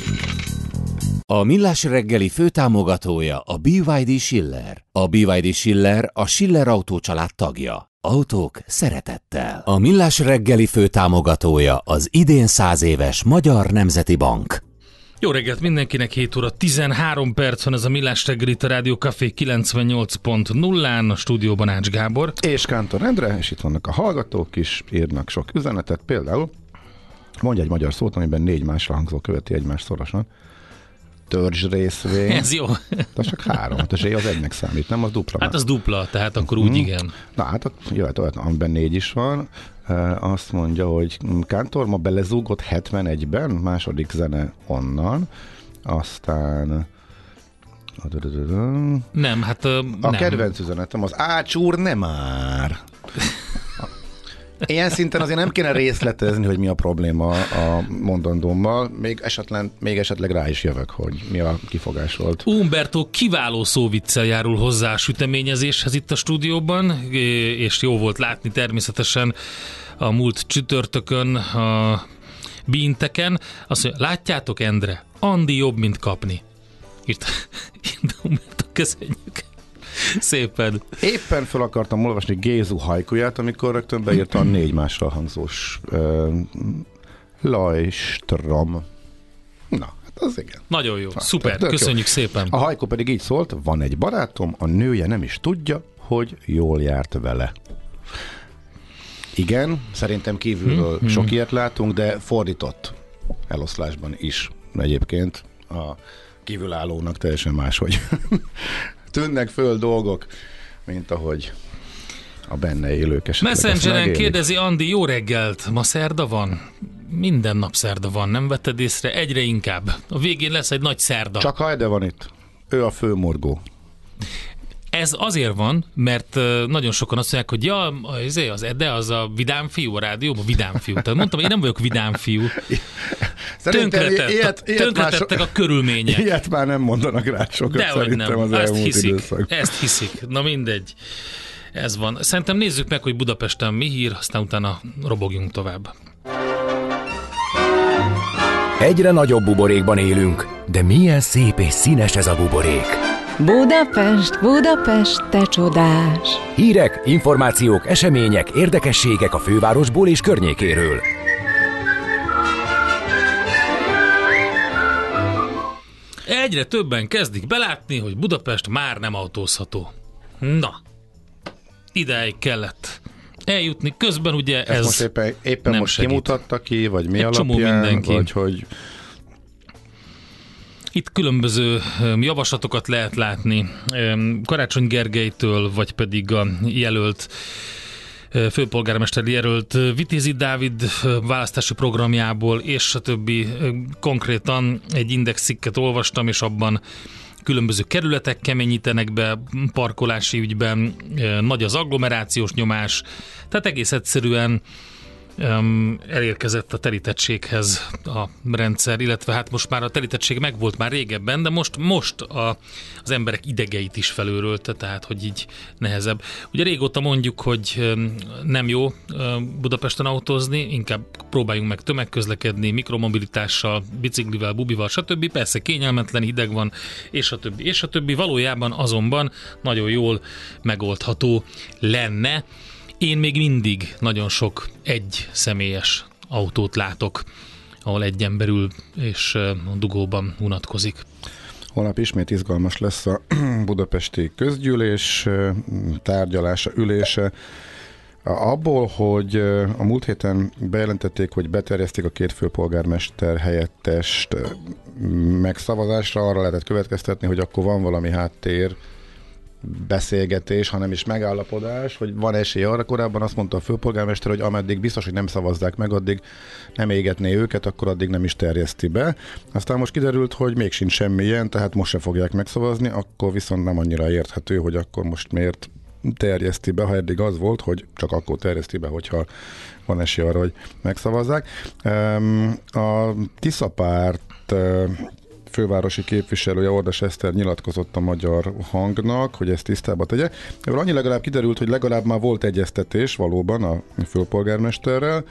Speaker 2: A Millás reggeli főtámogatója a BYD Schiller. A BYD Schiller a Schiller Autócsalád tagja. Autók szeretettel. A Millás reggeli főtámogatója az idén 100 éves Magyar Nemzeti Bank.
Speaker 6: Jó reggelt mindenkinek, 7 óra 13 perc van ez a Millás reggeli, a Rádió Café 98.0-án, a stúdióban Ács Gábor.
Speaker 5: És Kántor Endre, és itt vannak a hallgatók is, írnak sok üzenetet, például mondj egy magyar szót, amiben 4 másra hangzó követi egymást szorosan. Törzs részvény.
Speaker 6: Ez jó.
Speaker 5: De csak 3, hát a zsé az egynek számít, nem az dupla.
Speaker 6: Hát az dupla, tehát akkor úgy igen.
Speaker 5: Na hát jöhet olyan, amiben 4 is van. Azt mondja, hogy Kántor ma belezúgott 71-ben, második zene onnan, aztán
Speaker 6: Nem, hát
Speaker 5: a
Speaker 6: nem.
Speaker 5: kedvenc üzenetem az Ács úr nem már. Ilyen szinten azért nem kéne részletezni, hogy mi a probléma a mondandómmal, még esetleg rá is jövök, hogy mi a kifogás volt.
Speaker 6: Umberto kiváló szóviccel járul hozzá a süteményezéshez itt a stúdióban, és jó volt látni természetesen a múlt csütörtökön a Bínteken. Azt mondja, látjátok, Endre, Andi jobb, mint kapni. Írta Umberto, köszönjük. Szépen.
Speaker 5: Éppen fel akartam olvasni Gézu hajkuját, amikor rögtön beírta a 4 másra hangzós Lajstrom. Na, hát az igen.
Speaker 6: Nagyon jó, szuper,
Speaker 5: tök
Speaker 6: köszönjük
Speaker 5: jó.
Speaker 6: szépen.
Speaker 5: A hajkó pedig így szólt, van egy barátom, a nője nem is tudja, hogy jól járt vele. Igen, szerintem kívülről sok ilyet látunk, de fordított eloszlásban is egyébként a kívülállónak teljesen máshogy tűnnek föl dolgok, mint ahogy a benne élők esetleg.
Speaker 6: Messengeren kérdezi Andi, jó reggelt, ma szerda van? Minden nap szerda van, nem vetted észre? Egyre inkább. A végén lesz egy nagy szerda.
Speaker 5: Csak Hajde van itt. Ő a főmorgó.
Speaker 6: Ez azért van, mert nagyon sokan azt mondják, hogy ja, az Ede, az a vidám fiú a rádióban, vidám fiú. Tehát mondtam, én nem vagyok vidám fiú. Tönkretettek a körülmények.
Speaker 5: Ilyet már nem mondanak rá sokat,
Speaker 6: dehogy
Speaker 5: szerintem
Speaker 6: nem.
Speaker 5: az elmúlt időszak.
Speaker 6: Ezt hiszik. Na mindegy. Ez van. Szerintem nézzük meg, hogy Budapesten mi hír, aztán utána robogjunk tovább.
Speaker 1: Egyre nagyobb buborékban élünk, de milyen szép és színes ez a buborék.
Speaker 3: Budapest, Budapest, te csodás!
Speaker 1: Hírek, információk, események, érdekességek a fővárosból és környékéről.
Speaker 6: Egyre többen kezdik belátni, hogy Budapest már nem autózható. Na, ideig kellett eljutni. Közben ugye ez
Speaker 5: most éppen most kimutatta ki, vagy mi alapján, vagy hogy...
Speaker 6: Itt különböző javaslatokat lehet látni Karácsony Gergelytől, vagy pedig a jelölt főpolgármester jelölt Vitézi Dávid választási programjából, és a többi. Konkrétan egy indexcikket olvastam, és abban különböző kerületek keményítenek be parkolási ügyben, nagy az agglomerációs nyomás, tehát egész egyszerűen elérkezett a terítettséghez a rendszer, illetve hát most már a terítettség megvolt már régebben, de most az emberek idegeit is felőrölte, tehát hogy így nehezebb. Ugye régóta mondjuk, hogy nem jó Budapesten autózni, inkább próbáljunk meg tömegközlekedni, mikromobilitással, biciklivel, bubival, stb. Persze kényelmetlen, hideg van, és a többi. Valójában azonban nagyon jól megoldható lenne. Én még mindig nagyon sok egy személyes autót látok, ahol egy ember ül és dugóban unatkozik.
Speaker 5: Holnap ismét izgalmas lesz a budapesti közgyűlés tárgyalása, ülése. Abból, hogy a múlt héten bejelentették, hogy beterjesztik a 2 főpolgármester helyettest megszavazásra, arra lehetett következtetni, hogy akkor van valami háttér beszélgetés, hanem is megállapodás, hogy van esély arra. Korábban azt mondta a főpolgármester, hogy ameddig biztos, hogy nem szavazzák meg, addig nem égetné őket, akkor addig nem is terjeszti be. Aztán most kiderült, hogy még sincs semmi ilyen, tehát most se fogják megszavazni, akkor viszont nem annyira érthető, hogy akkor most miért terjeszti be, ha eddig az volt, hogy csak akkor terjeszti be, hogyha van esély arra, hogy megszavazzák. A Tisza Párt fővárosi képviselője, Ordas Eszter nyilatkozott a Magyar Hangnak, hogy ezt tisztába tegye. Ebből annyi legalább kiderült, hogy legalább már volt egyeztetés valóban a főpolgármesterrel.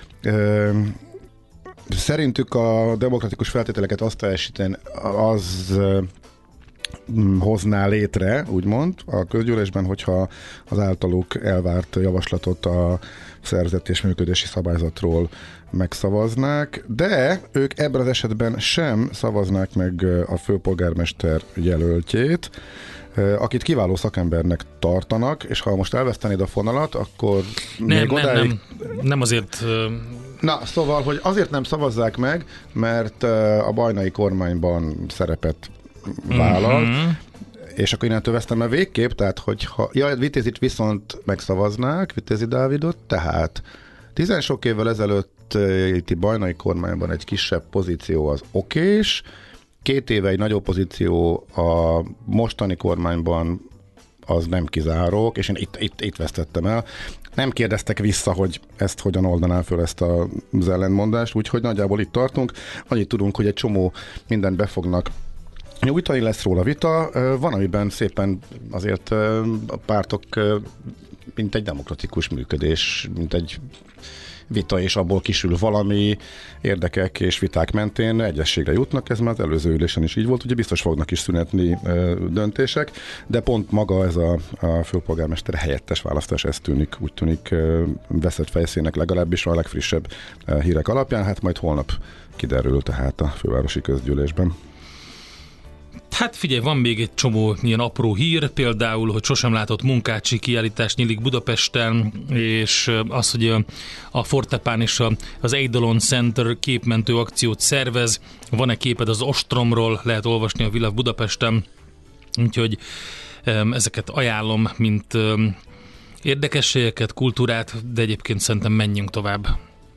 Speaker 5: Szerintük a demokratikus feltételeket azt teljesíteni, az hozná létre, úgymond, a közgyűlésben, hogyha az általuk elvárt javaslatot a szerzett és működési szabályzatról megszavaznák, de ők ebben az esetben sem szavaznák meg a főpolgármester jelöltjét, akit kiváló szakembernek tartanak, és ha most elvesztenéd a fonalat, akkor
Speaker 6: nem azért...
Speaker 5: Na, szóval, hogy azért nem szavazzák meg, mert a bajnai kormányban szerepet vállalt, és akkor innentől vesztem el végképp, tehát hogyha Vitézit viszont megszavaznák, Vitézi Dávidot, tehát 10 sok évvel ezelőtt itt bajnai kormányban egy kisebb pozíció az okés, 2 éve egy nagyobb pozíció a mostani kormányban az nem kizárók, és én itt vesztettem el. Nem kérdeztek vissza, hogy ezt hogyan oldaná föl ezt az ellentmondást, úgyhogy nagyjából itt tartunk. Annyit tudunk, hogy egy csomó mindent befognak nyújtani, lesz róla vita. Van, amiben szépen azért a pártok mint egy demokratikus működés, mint egy vita, és abból kisül valami, érdekek és viták mentén egyességre jutnak, ez már az előző ülésen is így volt, ugye biztos fognak is szünetni döntések, de pont maga ez a főpolgármester helyettes választás, ez úgy tűnik veszett fejszének, legalábbis a legfrissebb hírek alapján, hát majd holnap kiderül tehát a fővárosi közgyűlésben.
Speaker 6: Hát figyelj, van még egy csomó ilyen apró hír, például, hogy sosem látott munkácsi kiállítás nyílik Budapesten, és az, hogy a Fortepán és az Eidolon Center képmentő akciót szervez. Van-e képed az ostromról, lehet olvasni a Világ Budapesten, úgyhogy ezeket ajánlom, mint érdekességeket, kultúrát, de egyébként szerintem menjünk tovább.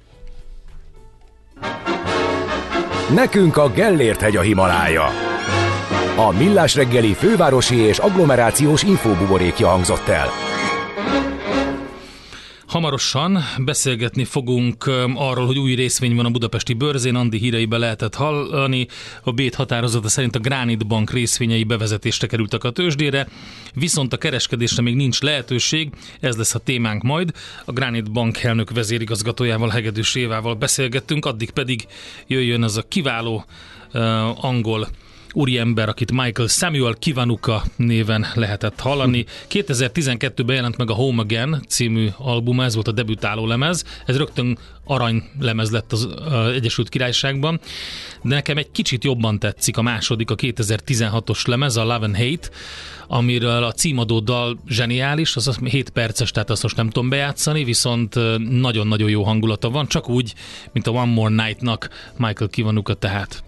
Speaker 1: Nekünk a Gellért-hegy a Himalája. A Millás reggeli fővárosi és agglomerációs infóbuborékja hangzott el.
Speaker 6: Hamarosan beszélgetni fogunk arról, hogy új részvény van a budapesti bőrzén, Andi híreibe lehetett hallani. A BÉT határozata szerint a Granit Bank részvényei bevezetésre kerültek a tőzsdére, viszont a kereskedésre még nincs lehetőség, ez lesz a témánk majd. A Granit Bank elnök vezérigazgatójával, Hegedűs Évával beszélgettünk, addig pedig jöjjön az a kiváló angol úriember, akit Michael Samuel Kiwanuka néven lehetett hallani. 2012-ben jelent meg a Home Again című album, ez volt a debütáló lemez, ez rögtön aranylemez lett az Egyesült Királyságban, de nekem egy kicsit jobban tetszik a második, a 2016-os lemez, a Love and Hate, amiről a címadó dal zseniális, az 7 perces, tehát azt most nem tudom bejátszani, viszont nagyon-nagyon jó hangulata van, csak úgy, mint a One More Night-nak Michael Kiwanuka tehát.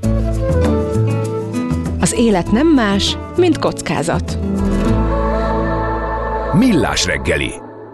Speaker 3: Az élet nem más, mint kockázat.
Speaker 1: Millás reggeli.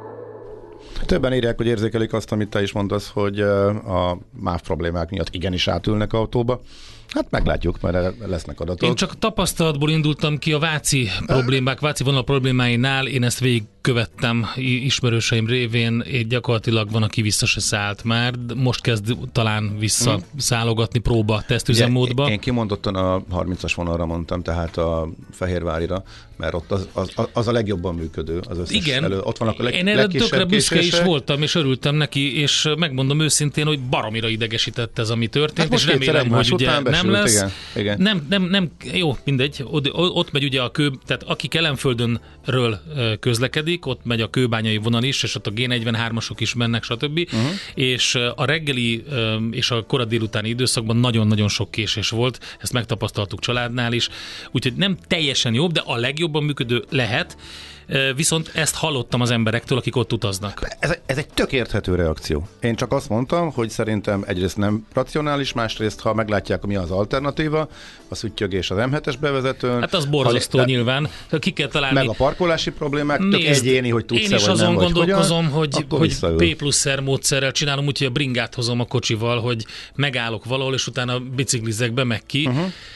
Speaker 5: Többen írják, hogy érzékelik azt, amit te is mondasz, hogy a MÁV problémák miatt igenis átülnek autóba. Hát meglátjuk, mert lesznek adatok.
Speaker 6: Én csak tapasztalatból indultam ki a váci problémák, váci vonal problémáinál, én ezt végigkövettem ismerőseim révén, gyakorlatilag van, aki vissza se szállt már, most kezd talán visszaszállogatni próba tesztüzemmódba.
Speaker 5: Én kimondottan a 30-as vonalra mondtam, tehát a Fehérvárira, mert ott az a legjobban működő, az összes.
Speaker 6: Igen,
Speaker 5: ott van a
Speaker 6: én erre tökre büszke is voltam, és örültem neki, és megmondom őszintén, hogy baromira idegesített ez, ami történt,
Speaker 5: hát
Speaker 6: és remélem, hogy ugye nem lesz.
Speaker 5: Igen.
Speaker 6: Nem, jó, mindegy, ott megy ugye a kő, tehát aki Kelenföldönről közlekedik, ott megy a kőbányai vonal is, és ott a G43-asok is mennek, stb. És a reggeli és a kora délutáni időszakban nagyon-nagyon sok késés volt, ezt megtapasztaltuk családnál is, úgyhogy nem teljesen jobb, de a legjobban működő lehet, viszont ezt hallottam az emberektől, akik ott utaznak.
Speaker 5: Ez egy tök érthető reakció. Én csak azt mondtam, hogy szerintem egyrészt nem racionális, másrészt, ha meglátják, mi az alternatíva, a szüttyögés az M7-es bevezetőn.
Speaker 6: Hát az borzasztó nyilván. Ki kell találni.
Speaker 5: Meg a parkolási problémák, tök egyéni, hogy tudsz-e,
Speaker 6: én is
Speaker 5: vagy
Speaker 6: azon
Speaker 5: nem,
Speaker 6: gondolkozom,
Speaker 5: hogy
Speaker 6: P+R módszerrel csinálom, úgyhogy a bringát hozom a kocsival, hogy megállok valahol, és utána biciklizek be, meg ki.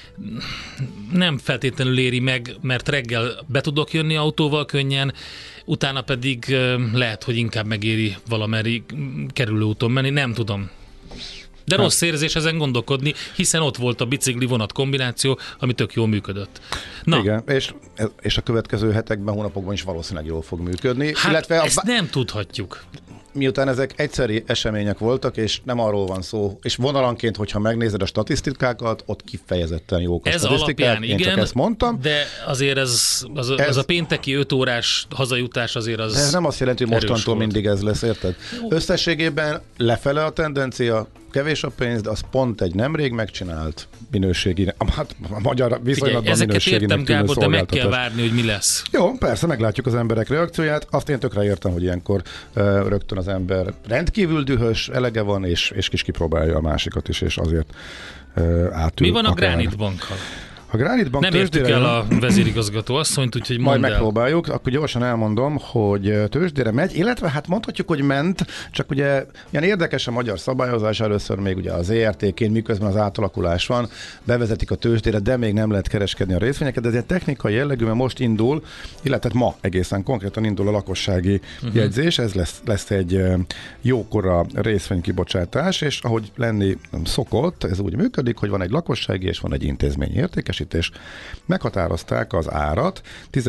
Speaker 6: Nem feltétlenül éri meg, mert reggel be tudok jönni autóval könnyen, utána pedig lehet, hogy inkább megéri valamelyik kerülő úton menni, nem tudom. De rossz érzés ezen gondolkodni, hiszen ott volt a bicikli vonat kombináció, ami tök jól működött. Na.
Speaker 5: Igen, és a következő hetekben, hónapokban is valószínűleg jól fog működni.
Speaker 6: Hát illetve ezt nem tudhatjuk.
Speaker 5: Miután ezek egyszeri események voltak, és nem arról van szó, és vonalanként, hogyha megnézed a statisztikákat, ott kifejezetten jók a statisztikák.
Speaker 6: Alapján
Speaker 5: én
Speaker 6: igen,
Speaker 5: csak ezt mondtam.
Speaker 6: De azért ez a pénteki 5 órás hazajutás azért az.
Speaker 5: De ez nem azt jelenti, hogy mostantól mindig ez lesz, érted? Összességében lefele a tendencia, kevés a pénz, de az pont egy nemrég megcsinált minőségi, hát a magyar viszonylatban minőséginek tűnő szolgáltatás.
Speaker 6: De meg kell várni, hogy mi lesz.
Speaker 5: Jó, persze, meglátjuk az emberek reakcióját. Azt én tökre értem, hogy ilyenkor rögtön az ember rendkívül dühös, elege van, és kis kipróbálja a másikat is, és azért átül.
Speaker 6: Mi van a Granit Bankkal?
Speaker 5: A Granit Bank
Speaker 6: nem értük el a vezérigazgató asszonyt, úgyhogy
Speaker 5: majd megpróbáljuk, akkor gyorsan elmondom, hogy tőzsdére megy, illetve hát mondhatjuk, hogy ment, csak ugye ilyen érdekes a magyar szabályozás, először még ugye az ERT-ként, miközben az átalakulás van, bevezetik a tőzsdére, de még nem lehet kereskedni a részvényeket, de ez egy technikai jellegű, mert most indul, illetve ma egészen konkrétan indul a lakossági jegyzés, ez lesz egy jókora részvénykibocsátás, és ahogy lenni szokott, ez úgy működik, hogy van egy lakossági és van egy intézményi értékesítés. Meghatározták az árat,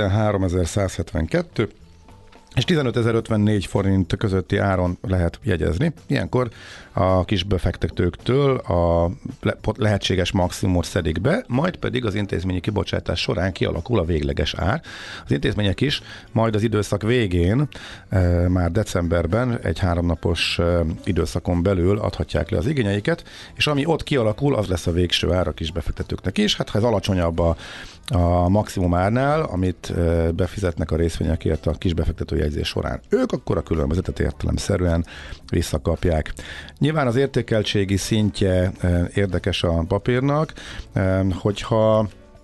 Speaker 5: 13.172 és 15.054 forint közötti áron lehet jegyezni. Ilyenkor a kis befektetőktől a lehetséges maximumot szedik be, majd pedig az intézményi kibocsátás során kialakul a végleges ár. Az intézmények is majd az időszak végén, már decemberben egy 3 napos időszakon belül adhatják le az igényeiket, és ami ott kialakul, az lesz a végső ár a kis befektetőknek is. Hát ha ez alacsonyabb a maximum árnál, amit befizetnek a részvényekért a kisbefektető jegyzés során ők, akkor a különbözetet értelemszerűen visszakapják. Nyilván az értékeltségi szintje érdekes a papírnak, hogyha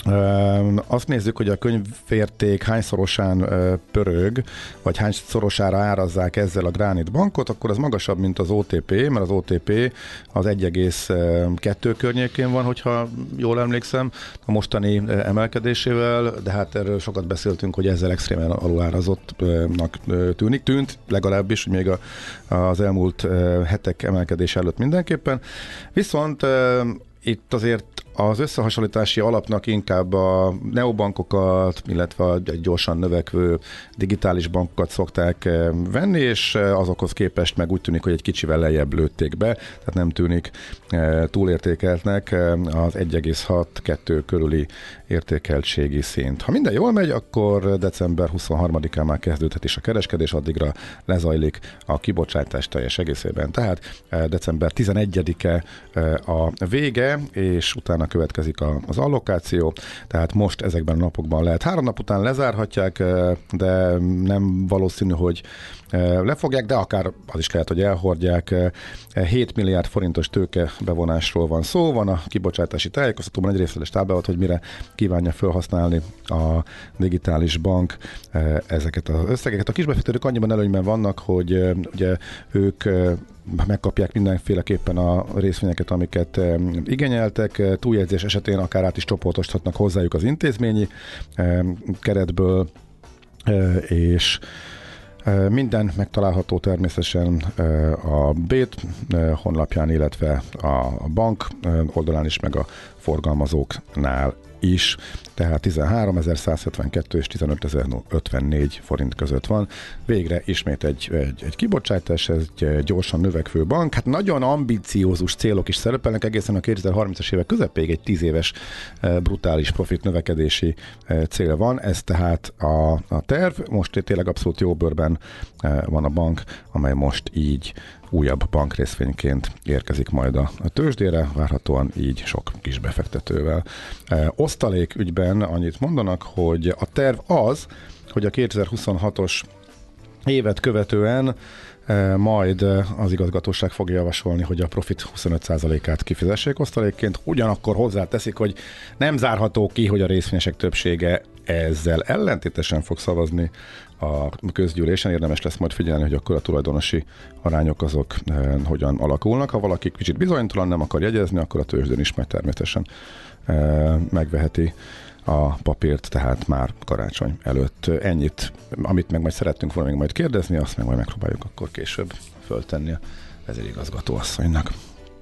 Speaker 5: Azt nézzük, hogy a könyvérték hányszorosán pörög, vagy hányszorosára árazzák ezzel a Granite Bankot, akkor az magasabb, mint az OTP, mert az OTP az 1,2 környékén van, hogyha jól emlékszem, a mostani emelkedésével, de hát erről sokat beszéltünk, hogy ezzel extrémen alulárazottnak tűnt, legalábbis még az elmúlt hetek emelkedés előtt mindenképpen. Viszont itt azért az összehasonlítási alapnak inkább a neobankokat, illetve a gyorsan növekvő digitális bankokat szokták venni, és azokhoz képest meg úgy tűnik, hogy egy kicsivel lejjebb lőtték be, tehát nem tűnik túlértékeltnek az 1,6-2 körüli értékeltségi szint. Ha minden jól megy, akkor december 23-án már kezdődhet is a kereskedés, addigra lezajlik a kibocsátás teljes egészében. Tehát december 11-e a vége, és utána következik az allokáció, tehát most ezekben a napokban lehet. 3 nap után lezárhatják, de nem valószínű, hogy lefogják, de akár az is lehet, hogy elhordják. 7 milliárd forintos tőkebevonásról van szó, van a kibocsátási tájékoztatóban egy részletes táblázat, hogy mire kívánja felhasználni a digitális bank ezeket az összegeket. A kisbefektetők annyiban előnyben vannak, hogy ugye ők megkapják mindenféleképpen a részvényeket, amiket igényeltek. Túljegyzés esetén akár át is csoportosíthatnak hozzájuk az intézményi keretből, és minden megtalálható természetesen a BÉT honlapján, illetve a bank oldalán is, meg a forgalmazóknál is, tehát 13.172 és 15.054 forint között van. Végre ismét egy kibocsátás, ez egy gyorsan növekvő bank. Hát nagyon ambiciózus célok is szerepelnek, egészen a 2030-as évek közepéig egy 10 éves brutális profit növekedési cél van. Ez tehát a terv. Most tényleg abszolút jó bőrben van a bank, amely most így újabb bankrészvényként érkezik majd a tőzsdére, várhatóan így sok kis befektetővel. Osztalék ügyben annyit mondanak, hogy a terv az, hogy a 2026-os évet követően majd az igazgatóság fogja javasolni, hogy a profit 25%-át kifizessék osztalékként. Ugyanakkor hozzáteszik, hogy nem zárható ki, hogy a részvényesek többsége ezzel ellentétesen fog szavazni a közgyűlésen. Érdemes lesz majd figyelni, hogy akkor a tulajdonosi arányok azok hogyan alakulnak. Ha valaki kicsit bizonytalan, nem akar jegyezni, akkor a tőzsdén is majd természetesen megveheti a papírt, tehát már karácsony előtt. Ennyit, amit meg majd szerettünk volna még majd kérdezni, azt meg majd megpróbáljuk akkor később föltenni a vezérigazgató asszonynak.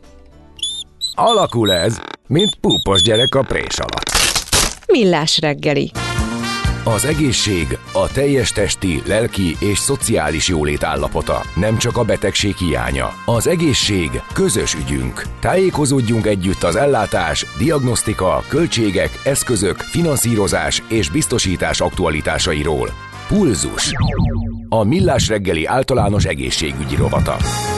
Speaker 1: Alakul ez, mint púpos gyerek a prés alatt.
Speaker 3: Millás reggeli.
Speaker 1: Az egészség a teljes testi, lelki és szociális jólét állapota, nem csak a betegség hiánya. Az egészség közös ügyünk. Tájékozódjunk együtt az ellátás, diagnosztika, költségek, eszközök, finanszírozás és biztosítás aktualitásairól. Pulzus. A Millás reggeli általános egészségügyi rovata.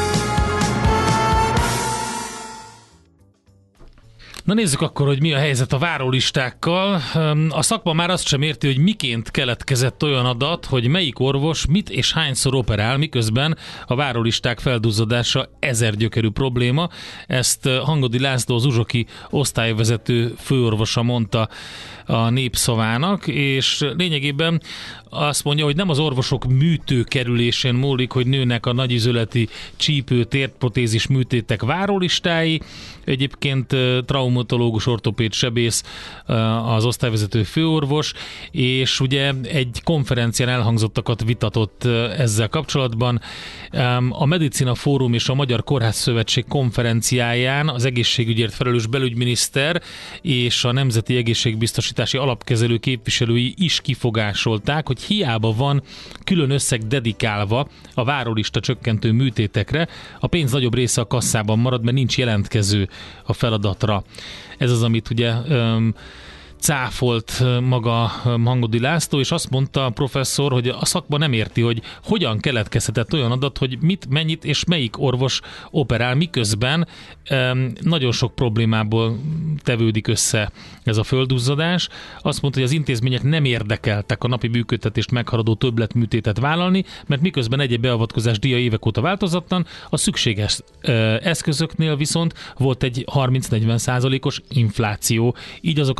Speaker 6: Na nézzük akkor, hogy mi a helyzet a várólistákkal. A szakma már azt sem érti, hogy miként keletkezett olyan adat, hogy melyik orvos mit és hányszor operál, miközben a várólisták felduzzadása 1000 gyökerű probléma. Ezt Hangodi László, az uzsoki osztályvezető főorvosa mondta a Népszavának, és lényegében azt mondja, hogy nem az orvosok műtőkerülésén múlik, hogy nőnek a nagyüzületi csípő térprotézis műtétek várólistái. Egyébként traumatológus, ortopéd, sebész az osztályvezető főorvos, és ugye egy konferencián elhangzottakat vitatott ezzel kapcsolatban. A Medicina Fórum és a Magyar Kórház Szövetség konferenciáján az egészségügyért felelős belügyminiszter és a Nemzeti Egészségbiztosítási Alapkezelő képviselői is kifogásolták, hogy hiába van külön összeg dedikálva a várólista csökkentő műtétekre, a pénz nagyobb része a kasszában marad, mert nincs jelentkező a feladatra. Ez az, amit ugye cáfolt maga Hangodi László, és azt mondta a professzor, hogy a szakma nem érti, hogy hogyan keletkezhetett olyan adat, hogy mit, mennyit és melyik orvos operál, miközben nagyon sok problémából tevődik össze ez a földuzzadás. Azt mondta, hogy az intézmények nem érdekeltek a napi működtetést meghaladó többletműtétet vállalni, mert miközben egyéb beavatkozás díja évek óta változatlan, a szükséges eszközöknél viszont volt egy 30-40%-os infláció. Így azok az intézmények,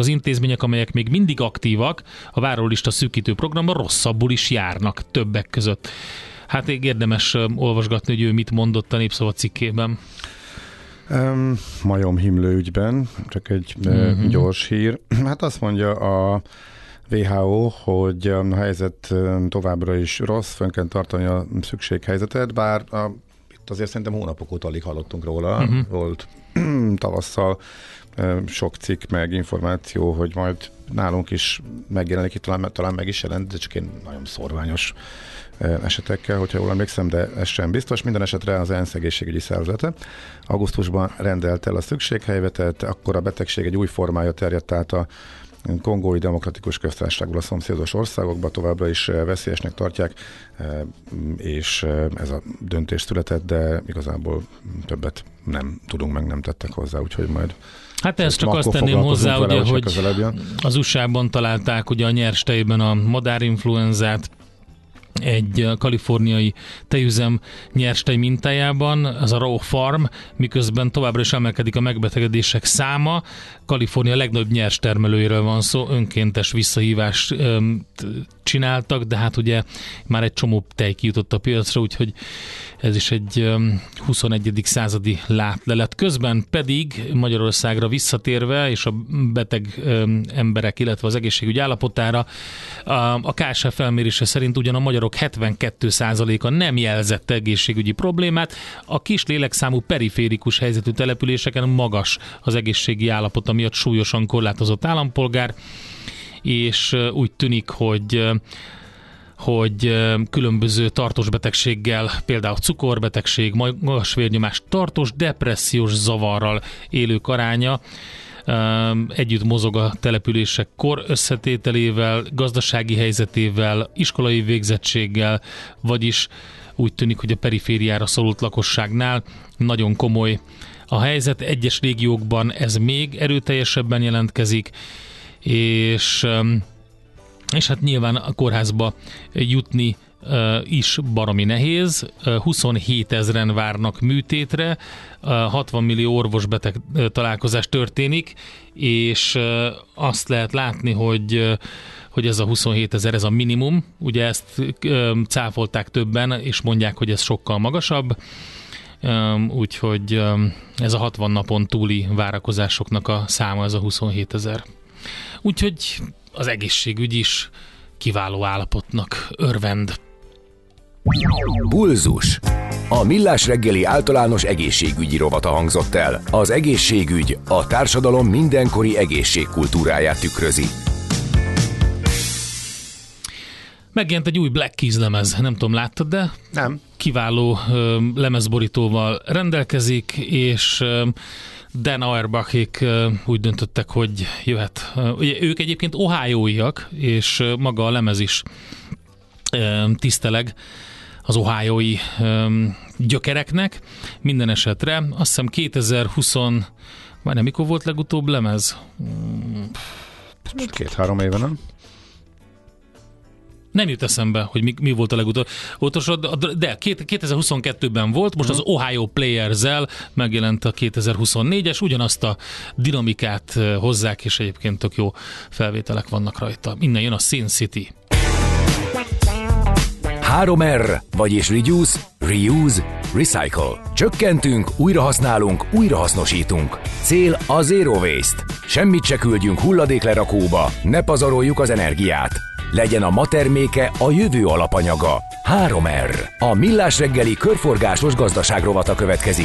Speaker 6: intézmények, amelyek még mindig aktívak a várólista szűkítő programban, rosszabbul is járnak többek között. Hát érdemes olvasgatni, hogy ő mit mondott a Népszava cikkében.
Speaker 5: Majomhimlő ügyben, csak egy gyors hír. Hát azt mondja a WHO, hogy a helyzet továbbra is rossz, fönn kell tartani a szükséghelyzetet, bár itt azért szerintem hónapok óta alig hallottunk róla. Volt tavasszal sok cikk meg információ, hogy majd nálunk is megjelenik, itt talán meg is jelent, de csak én nagyon szorványos esetekkel, hogyha jól emlékszem, de ez sem biztos. Minden esetre az ENSZ egészségügyi szervezete augusztusban rendelt el a szükséghelyzetet, akkor a betegség egy új formája terjedt át a Kongói Demokratikus Köztársaságból a szomszédos országokba, továbbra is veszélyesnek tartják, és ez a döntés született, de igazából többet nem tudunk, meg nem tettek hozzá, úgyhogy majd
Speaker 6: hát ezt csak azt tenném hozzá, ugye, hogy az USA-ban találták ugye a nyers tejben a madárinfluenzát, egy kaliforniai tejüzem nyerstej mintájában, az a Raw Farm, miközben továbbra is emelkedik a megbetegedések száma. Kalifornia legnagyobb nyerstermelőjéről van szó, önkéntes visszahívást csináltak, de hát ugye már egy csomó tej kijutott a piacra, úgyhogy ez is egy 21. századi látlelet. Közben pedig Magyarországra visszatérve, és a beteg emberek, illetve az egészségügy állapotára, a KSH felmérése szerint ugyan a magyarok 72%-a nem jelzett egészségügyi problémát, a kis lélekszámú periférikus helyzetű településeken magas az egészségi állapota miatt súlyosan korlátozott állampolgár, és úgy tűnik, hogy különböző tartós betegséggel, például cukorbetegség, magas vérnyomás, tartós depressziós zavarral élők aránya együtt mozog a települések kor összetételével, gazdasági helyzetével, iskolai végzettséggel, vagyis úgy tűnik, hogy a perifériára szorult lakosságnál nagyon komoly a helyzet. Egyes régiókban ez még erőteljesebben jelentkezik, és hát nyilván a kórházba jutni is baromi nehéz. 27 000-en várnak műtétre, 60 millió orvos-beteg találkozás történik, és azt lehet látni, hogy ez a 27 000, ez a minimum. Ugye ezt cáfolták többen, és mondják, hogy ez sokkal magasabb. Úgyhogy ez a 60 napon túli várakozásoknak a száma, ez a 27 000. Úgyhogy az egészségügy is kiváló állapotnak örvend.
Speaker 1: Bulzus. A Millás reggeli általános egészségügyi rovata hangzott el. Az egészségügy a társadalom mindenkori egészségkultúráját tükrözi.
Speaker 6: Megjelent egy új Black Keys lemez, nem tudom, láttad, de
Speaker 5: nem.
Speaker 6: Kiváló lemezborítóval rendelkezik, és Dan Auerbachék úgy döntöttek, hogy jöhet. Ugye ők egyébként ohióiak, és maga a lemez is tiszteleg az ohiói gyökereknek. Minden esetre azt hiszem 2020, majdnem mikor volt legutóbb lemez?
Speaker 5: 2-3 éve, nem?
Speaker 6: Nem jut eszembe, hogy mi volt a legutóbb. De 2022-ben volt, most az Ohio Players-zel megjelent a 2024-es, ugyanazt a dinamikát hozzák, és egyébként tök jó felvételek vannak rajta. Innen jön a Sin City.
Speaker 1: 3R, vagyis Reduce, Reuse, Recycle. Csökkentünk, újrahasználunk, újrahasznosítunk. Cél a Zero Waste. Semmit se küldjünk hulladéklerakóba, ne pazaroljuk az energiát. Legyen a ma terméke a jövő alapanyaga. 3R. A Millás reggeli körforgásos gazdaságrovata következik.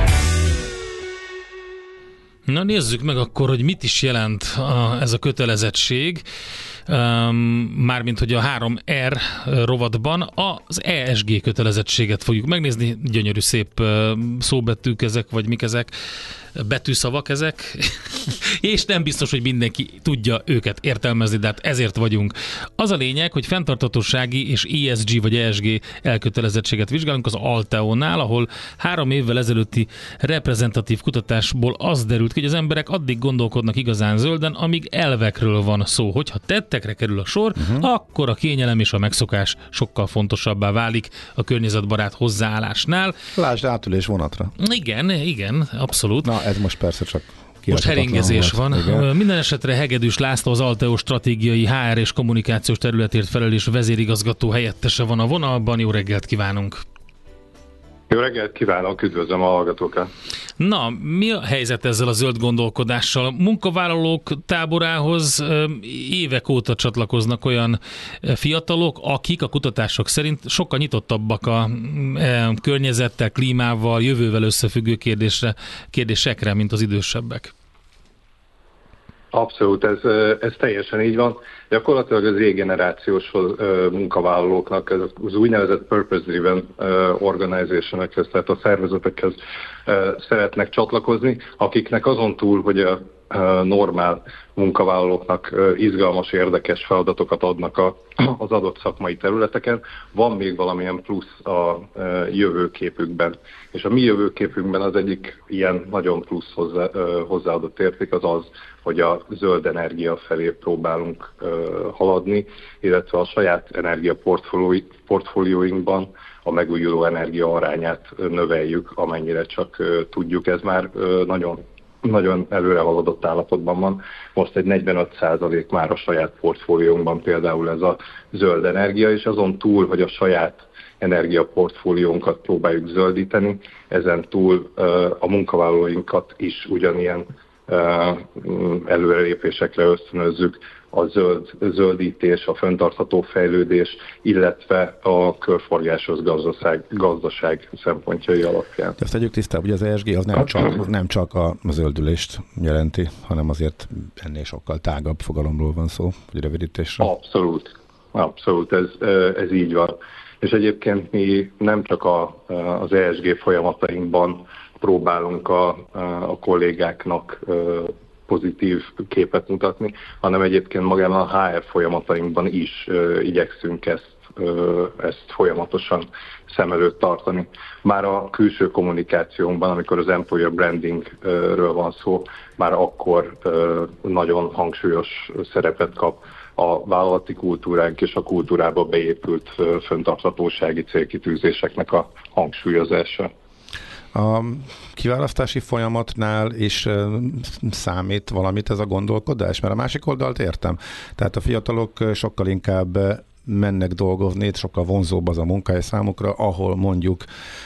Speaker 6: Na nézzük meg akkor, hogy mit is jelent ez a kötelezettség. Mármint, hogy a 3R rovatban az ESG kötelezettséget fogjuk megnézni. Gyönyörű szép szóbetűk ezek, vagy mik ezek, betűszavak ezek, és nem biztos, hogy mindenki tudja őket értelmezni, de hát ezért vagyunk. Az a lényeg, hogy fenntarthatósági és ESG vagy ESG elkötelezettséget vizsgálunk az Alteo-nál, ahol 3 évvel ezelőtti reprezentatív kutatásból az derült ki, hogy az emberek addig gondolkodnak igazán zölden, amíg elvekről van szó. Hogyha tettekre kerül a sor, akkor a kényelem és a megszokás sokkal fontosabbá válik a környezetbarát hozzáállásnál.
Speaker 5: Lásd átülés vonatra.
Speaker 6: Igen, abszolút.
Speaker 5: Na, ez most persze csak
Speaker 6: Most heringezés van. Igen. Minden esetre Hegedűs László, az Alteo stratégiai HR és kommunikációs területért felelős vezérigazgató helyettese van a vonalban. Jó reggelt kívánunk!
Speaker 10: Jó reggelt kívánok, üdvözlöm a hallgatókat!
Speaker 6: Na, mi a helyzet ezzel a zöld gondolkodással? Munkavállalók táborához évek óta csatlakoznak olyan fiatalok, akik a kutatások szerint sokkal nyitottabbak a környezettel, klímával, jövővel összefüggő kérdésekre, mint az idősebbek.
Speaker 10: Abszolút, ez teljesen így van. Gyakorlatilag az generációs munkavállalóknak, az úgynevezett purpose-driven organizationekhez, tehát a szervezetekhez szeretnek csatlakozni, akiknek azon túl, hogy a normál munkavállalóknak izgalmas, érdekes feladatokat adnak az adott szakmai területeken, van még valamilyen plusz a jövőképükben. És a mi jövőképünkben az egyik ilyen nagyon plusz hozzáadott érték az, hogy a zöld energia felé próbálunk haladni, illetve a saját energiaportfólióinkban a megújuló energia arányát növeljük, amennyire csak tudjuk. Ez már nagyon előre haladott állapotban van. Most egy 45% már a saját portfóliónkban például ez a zöld energia, és azon túl, hogy a saját energiaportfóliónkat próbáljuk zöldíteni, ezen túl a munkavállalóinkat is ugyanilyen előrelépésekre ösztönözzük, a zöldítés, a fenntartható fejlődés, illetve a körforgásos gazdaság szempontjai alapján.
Speaker 5: Ezt tegyük tisztába, hogy az ESG az nem csak a zöldülést jelenti, hanem azért ennél sokkal tágabb fogalomról van szó, vagy rövidítésre.
Speaker 10: Abszolút, ez így van. És egyébként mi nem csak az ESG folyamatainkban próbálunk a kollégáknak pozitív képet mutatni, hanem egyébként magában a HR folyamatainkban is igyekszünk ezt folyamatosan szem előtt tartani. Már a külső kommunikációnkban, amikor az employer brandingről van szó, már akkor nagyon hangsúlyos szerepet kap a vállalati kultúránk és a kultúrába beépült fenntarthatósági célkitűzéseknek a hangsúlyozása.
Speaker 5: A kiválasztási folyamatnál is számít valamit ez a gondolkodás? Mert a másik oldalt értem. Tehát a fiatalok sokkal inkább mennek dolgozni, sokkal vonzóbb az a munkahely számukra, ahol mondjuk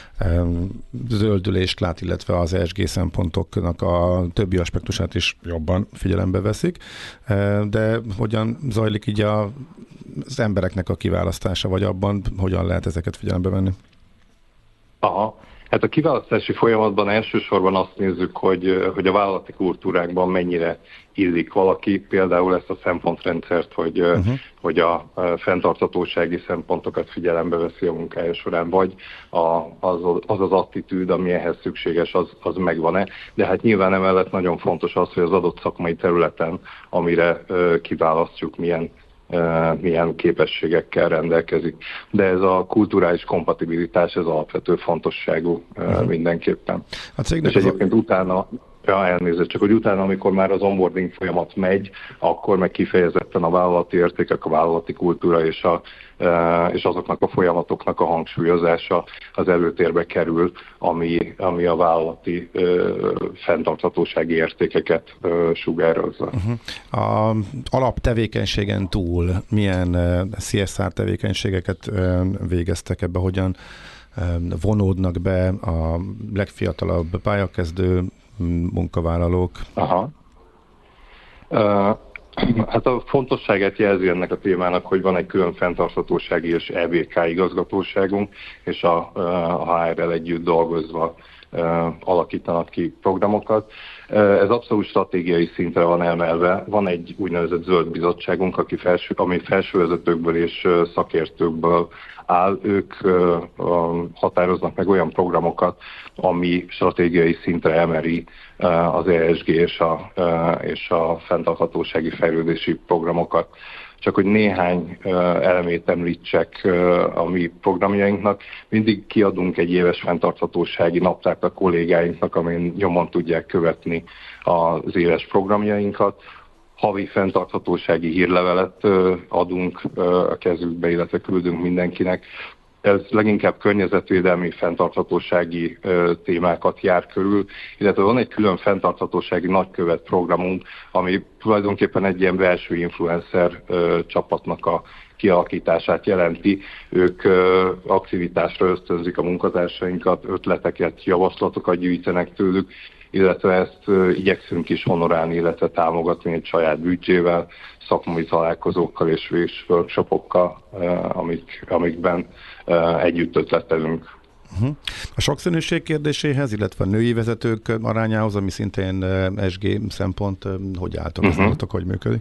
Speaker 5: zöldülést lát, illetve az ESG szempontoknak a többi aspektusát is jobban figyelembe veszik. De hogyan zajlik így az embereknek a kiválasztása, vagy abban hogyan lehet ezeket figyelembe venni?
Speaker 10: Aha. Hát a kiválasztási folyamatban elsősorban azt nézzük, hogy a vállalati kultúrákban mennyire illik valaki, például ezt a szempontrendszert, hogy a fenntarthatósági szempontokat figyelembe veszi a munkája során, vagy az attitűd, ami ehhez szükséges, az megvan-e. De hát nyilván emellett nagyon fontos az, hogy az adott szakmai területen, amire kiválasztjuk, milyen képességekkel rendelkezik. De ez a kulturális kompatibilitás, ez alapvető fontosságú mindenképpen. És egyébként utána, hogy utána, amikor már az onboarding folyamat megy, akkor meg kifejezetten a vállalati értékek, a vállalati kultúra és azoknak a folyamatoknak a hangsúlyozása az előtérbe kerül, ami a vállalati fenntarthatósági értékeket sugározza.
Speaker 5: A alaptevékenységen túl milyen CSR tevékenységeket végeztek ebbe, hogyan vonódnak be a legfiatalabb pályakezdő munkavállalók?
Speaker 10: Aha. Hát a fontosságát jelzi ennek a témának, hogy van egy külön fenntarthatósági és EBK igazgatóságunk, és a HR-rel együtt dolgozva alakítanak ki programokat. Ez abszolút stratégiai szintre van emelve. Van egy úgynevezett zöld bizottságunk, ami felsővezetőkből és szakértőkből áll. Ők határoznak meg olyan programokat, ami stratégiai szintre emeli az ESG és a fenntarthatósági fejlődési programokat. Csak hogy néhány elemét említsek a mi programjainknak. Mindig kiadunk egy éves fenntarthatósági naptárt a kollégáinknak, amin nyomon tudják követni az éves programjainkat. Havi fenntarthatósági hírlevelet adunk a kezükbe, illetve küldünk mindenkinek. ez leginkább környezetvédelmi, fenntarthatósági témákat jár körül, illetve van egy külön fenntarthatósági nagykövet programunk, ami tulajdonképpen egy ilyen belső influencer csapatnak a kialakítását jelenti. Ők aktivitásra ösztönzik a munkatársainkat, ötleteket, javaslatokat gyűjtenek tőlük, illetve ezt igyekszünk is honorálni, illetve támogatni egy saját büdzsével, szakmai találkozókkal és workshopokkal, amikben együtt ötletelünk.
Speaker 5: A sokszínűség kérdéséhez, illetve a női vezetők arányához, ami szintén SG szempont, hogy álltok, hogy működik?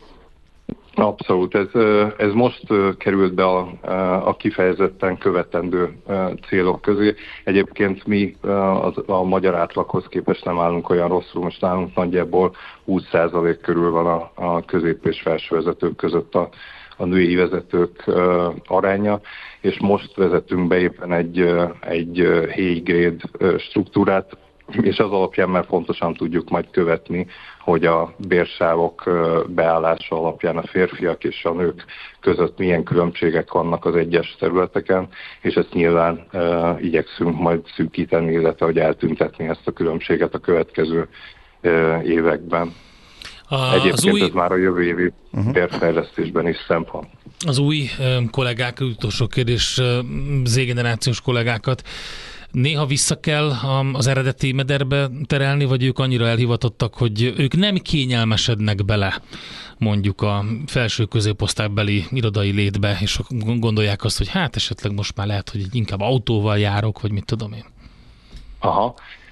Speaker 10: Abszolút, ez most került be a kifejezetten követendő célok közé. Egyébként mi a magyar átlaghoz képest nem állunk olyan rosszul, most nálunk nagyjából 20% körül van a közép- és felsővezetők között a női vezetők aránya, és most vezetünk be éppen egy Hey grade struktúrát, és az alapján már fontosan tudjuk majd követni, hogy a bérsávok beállása alapján a férfiak és a nők között milyen különbségek vannak az egyes területeken, és ezt nyilván igyekszünk majd szűkíteni, illetve hogy eltüntetni ezt a különbséget a következő években. Egyébként ez már a jövő évi bérfejlesztésben is szempont.
Speaker 6: Az új kollégák, utolsó kérdés, Z-generációs kollégákat néha vissza kell az eredeti mederbe terelni, vagy ők annyira elhivatottak, hogy ők nem kényelmesednek bele mondjuk a felső középosztálybeli irodai létbe, és gondolják azt, hogy hát esetleg most már lehet, hogy inkább autóval járok, vagy mit tudom én.
Speaker 10: Aha.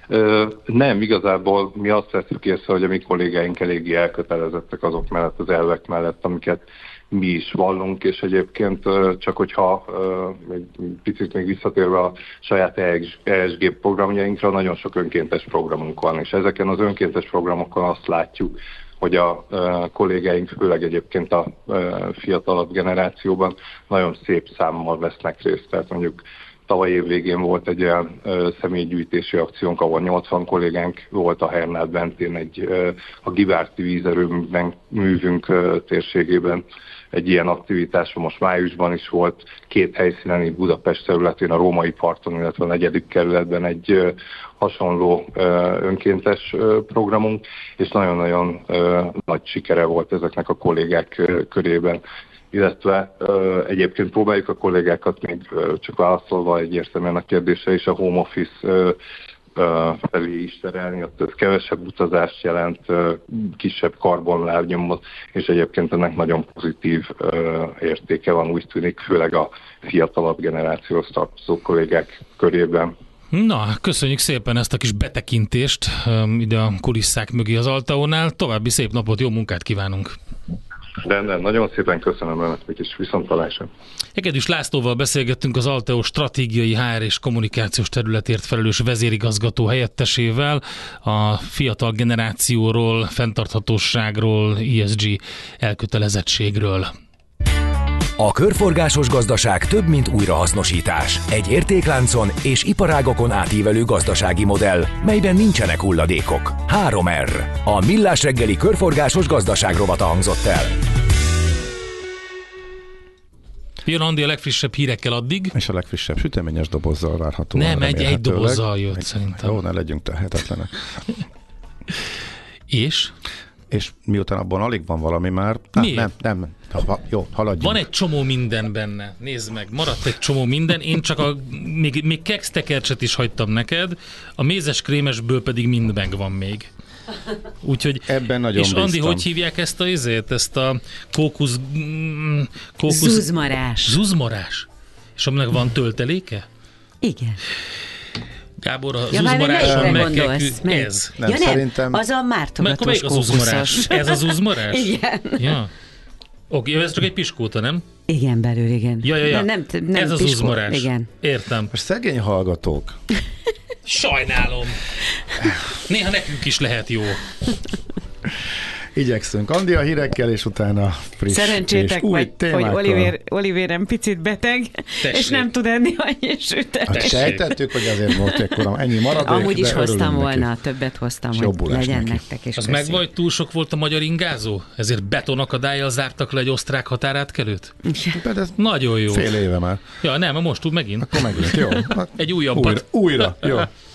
Speaker 10: Nem, igazából mi azt veszük észre, hogy a mi kollégáink eléggé elkötelezettek azok mellett, az elvek mellett, amiket mi is vallunk, és egyébként csak hogyha egy picit még visszatérve a saját ESG programjainkra, nagyon sok önkéntes programunk van, és ezeken az önkéntes programokon azt látjuk, hogy a kollégáink, főleg egyébként a fiatalabb generációban nagyon szép számmal vesznek részt, tehát mondjuk tavaly év végén volt egy olyan személygyűjtési akciónk, ahol 80 kollégánk volt a Hernád Bentén, a Givárti vízerőművünk térségében egy ilyen aktivitás, most májusban is volt 2 helyszínen, itt Budapest területén, a Római parton, illetve a 4. kerületben egy hasonló önkéntes programunk, és nagyon-nagyon nagy sikere volt ezeknek a kollégák körében. Illetve egyébként próbáljuk a kollégákat még csak válaszolva egyértelműen a kérdésre is a home office felé is terelni, ott ez kevesebb utazást jelent, kisebb karbonlábnyomot, és egyébként ennek nagyon pozitív értéke van, úgy tűnik, főleg a fiatalabb generációhoz tartozó kollégák körében.
Speaker 6: Na, köszönjük szépen ezt a kis betekintést ide a kulisszák mögé az Altaónál. További szép napot, jó munkát kívánunk!
Speaker 10: De nagyon szépen köszönöm önöknek is, viszontlátásra.
Speaker 6: Hegedűs Lászlóval beszélgettünk, az Alteo stratégiai HR és kommunikációs területért felelős vezérigazgató helyettesével, a fiatal generációról, fenntarthatóságról, ESG elkötelezettségről.
Speaker 1: A körforgásos gazdaság több, mint újrahasznosítás. Egy értékláncon és iparágokon átívelő gazdasági modell, melyben nincsenek hulladékok. 3R. A Millás reggeli körforgásos gazdaság rovata hangzott el.
Speaker 6: Jön Andi a legfrissebb hírekkel addig.
Speaker 5: És a legfrissebb süteményes dobozzal várható.
Speaker 6: Nem, egy dobozzal jött szerintem.
Speaker 5: Jó, ne legyünk tehetetlenek. És miután abban alig van valami már... Nem. Jó, haladjunk.
Speaker 6: Van egy csomó minden benne. Nézd meg, maradt egy csomó minden. Én csak még kekstekercset is hagytam neked, a mézes krémesből pedig mind megvan még. Úgyhogy,
Speaker 5: ebben nagyon
Speaker 6: és Andi,
Speaker 5: bíztam.
Speaker 6: hogy hívják ezt a kókusz...
Speaker 9: Zuzmarás.
Speaker 6: Zuzmarás. És aminek van tölteléke?
Speaker 9: Igen.
Speaker 6: Gábor, a zuzmarás, ez.
Speaker 5: Nem, ja,
Speaker 9: szerintem... az a mártogatós kókuszos.
Speaker 6: Ez a zuzmarás?
Speaker 9: Igen.
Speaker 6: Ja. Oké, ez csak egy piskóta, nem?
Speaker 9: Igen, belül, igen.
Speaker 6: Ja.
Speaker 9: Nem
Speaker 6: ez a zuzmarás.
Speaker 9: Igen.
Speaker 6: Értem.
Speaker 5: Most szegény hallgatók.
Speaker 6: Sajnálom. Néha nekünk is lehet jó.
Speaker 5: Igyekszünk. Andi a hírekkel, és utána friss
Speaker 11: szerencsétek
Speaker 5: és új
Speaker 11: vagy,
Speaker 5: témákkal.
Speaker 11: hogy Olivérem picit beteg, és nem tud enni annyi sütet.
Speaker 5: Hát sejtettük, hogy azért volt ekkora ennyi maradék.
Speaker 11: Amúgy is
Speaker 5: de
Speaker 11: hoztam volna,
Speaker 5: neki.
Speaker 11: többet hoztam, hogy
Speaker 5: Jobbulás
Speaker 11: legyen
Speaker 5: neki.
Speaker 11: nektek. És
Speaker 6: Az
Speaker 11: köszi.
Speaker 6: meg vagy túl sok volt a magyar ingázó? Ezért betonakadályjal zártak le egy osztrák határátkelőt?
Speaker 5: De ez
Speaker 6: Nagyon jó.
Speaker 5: fél éve már.
Speaker 6: Ja, nem, most tud megint.
Speaker 5: Akkor megint, jó.
Speaker 6: Egy újabbat.
Speaker 5: Újra, jó.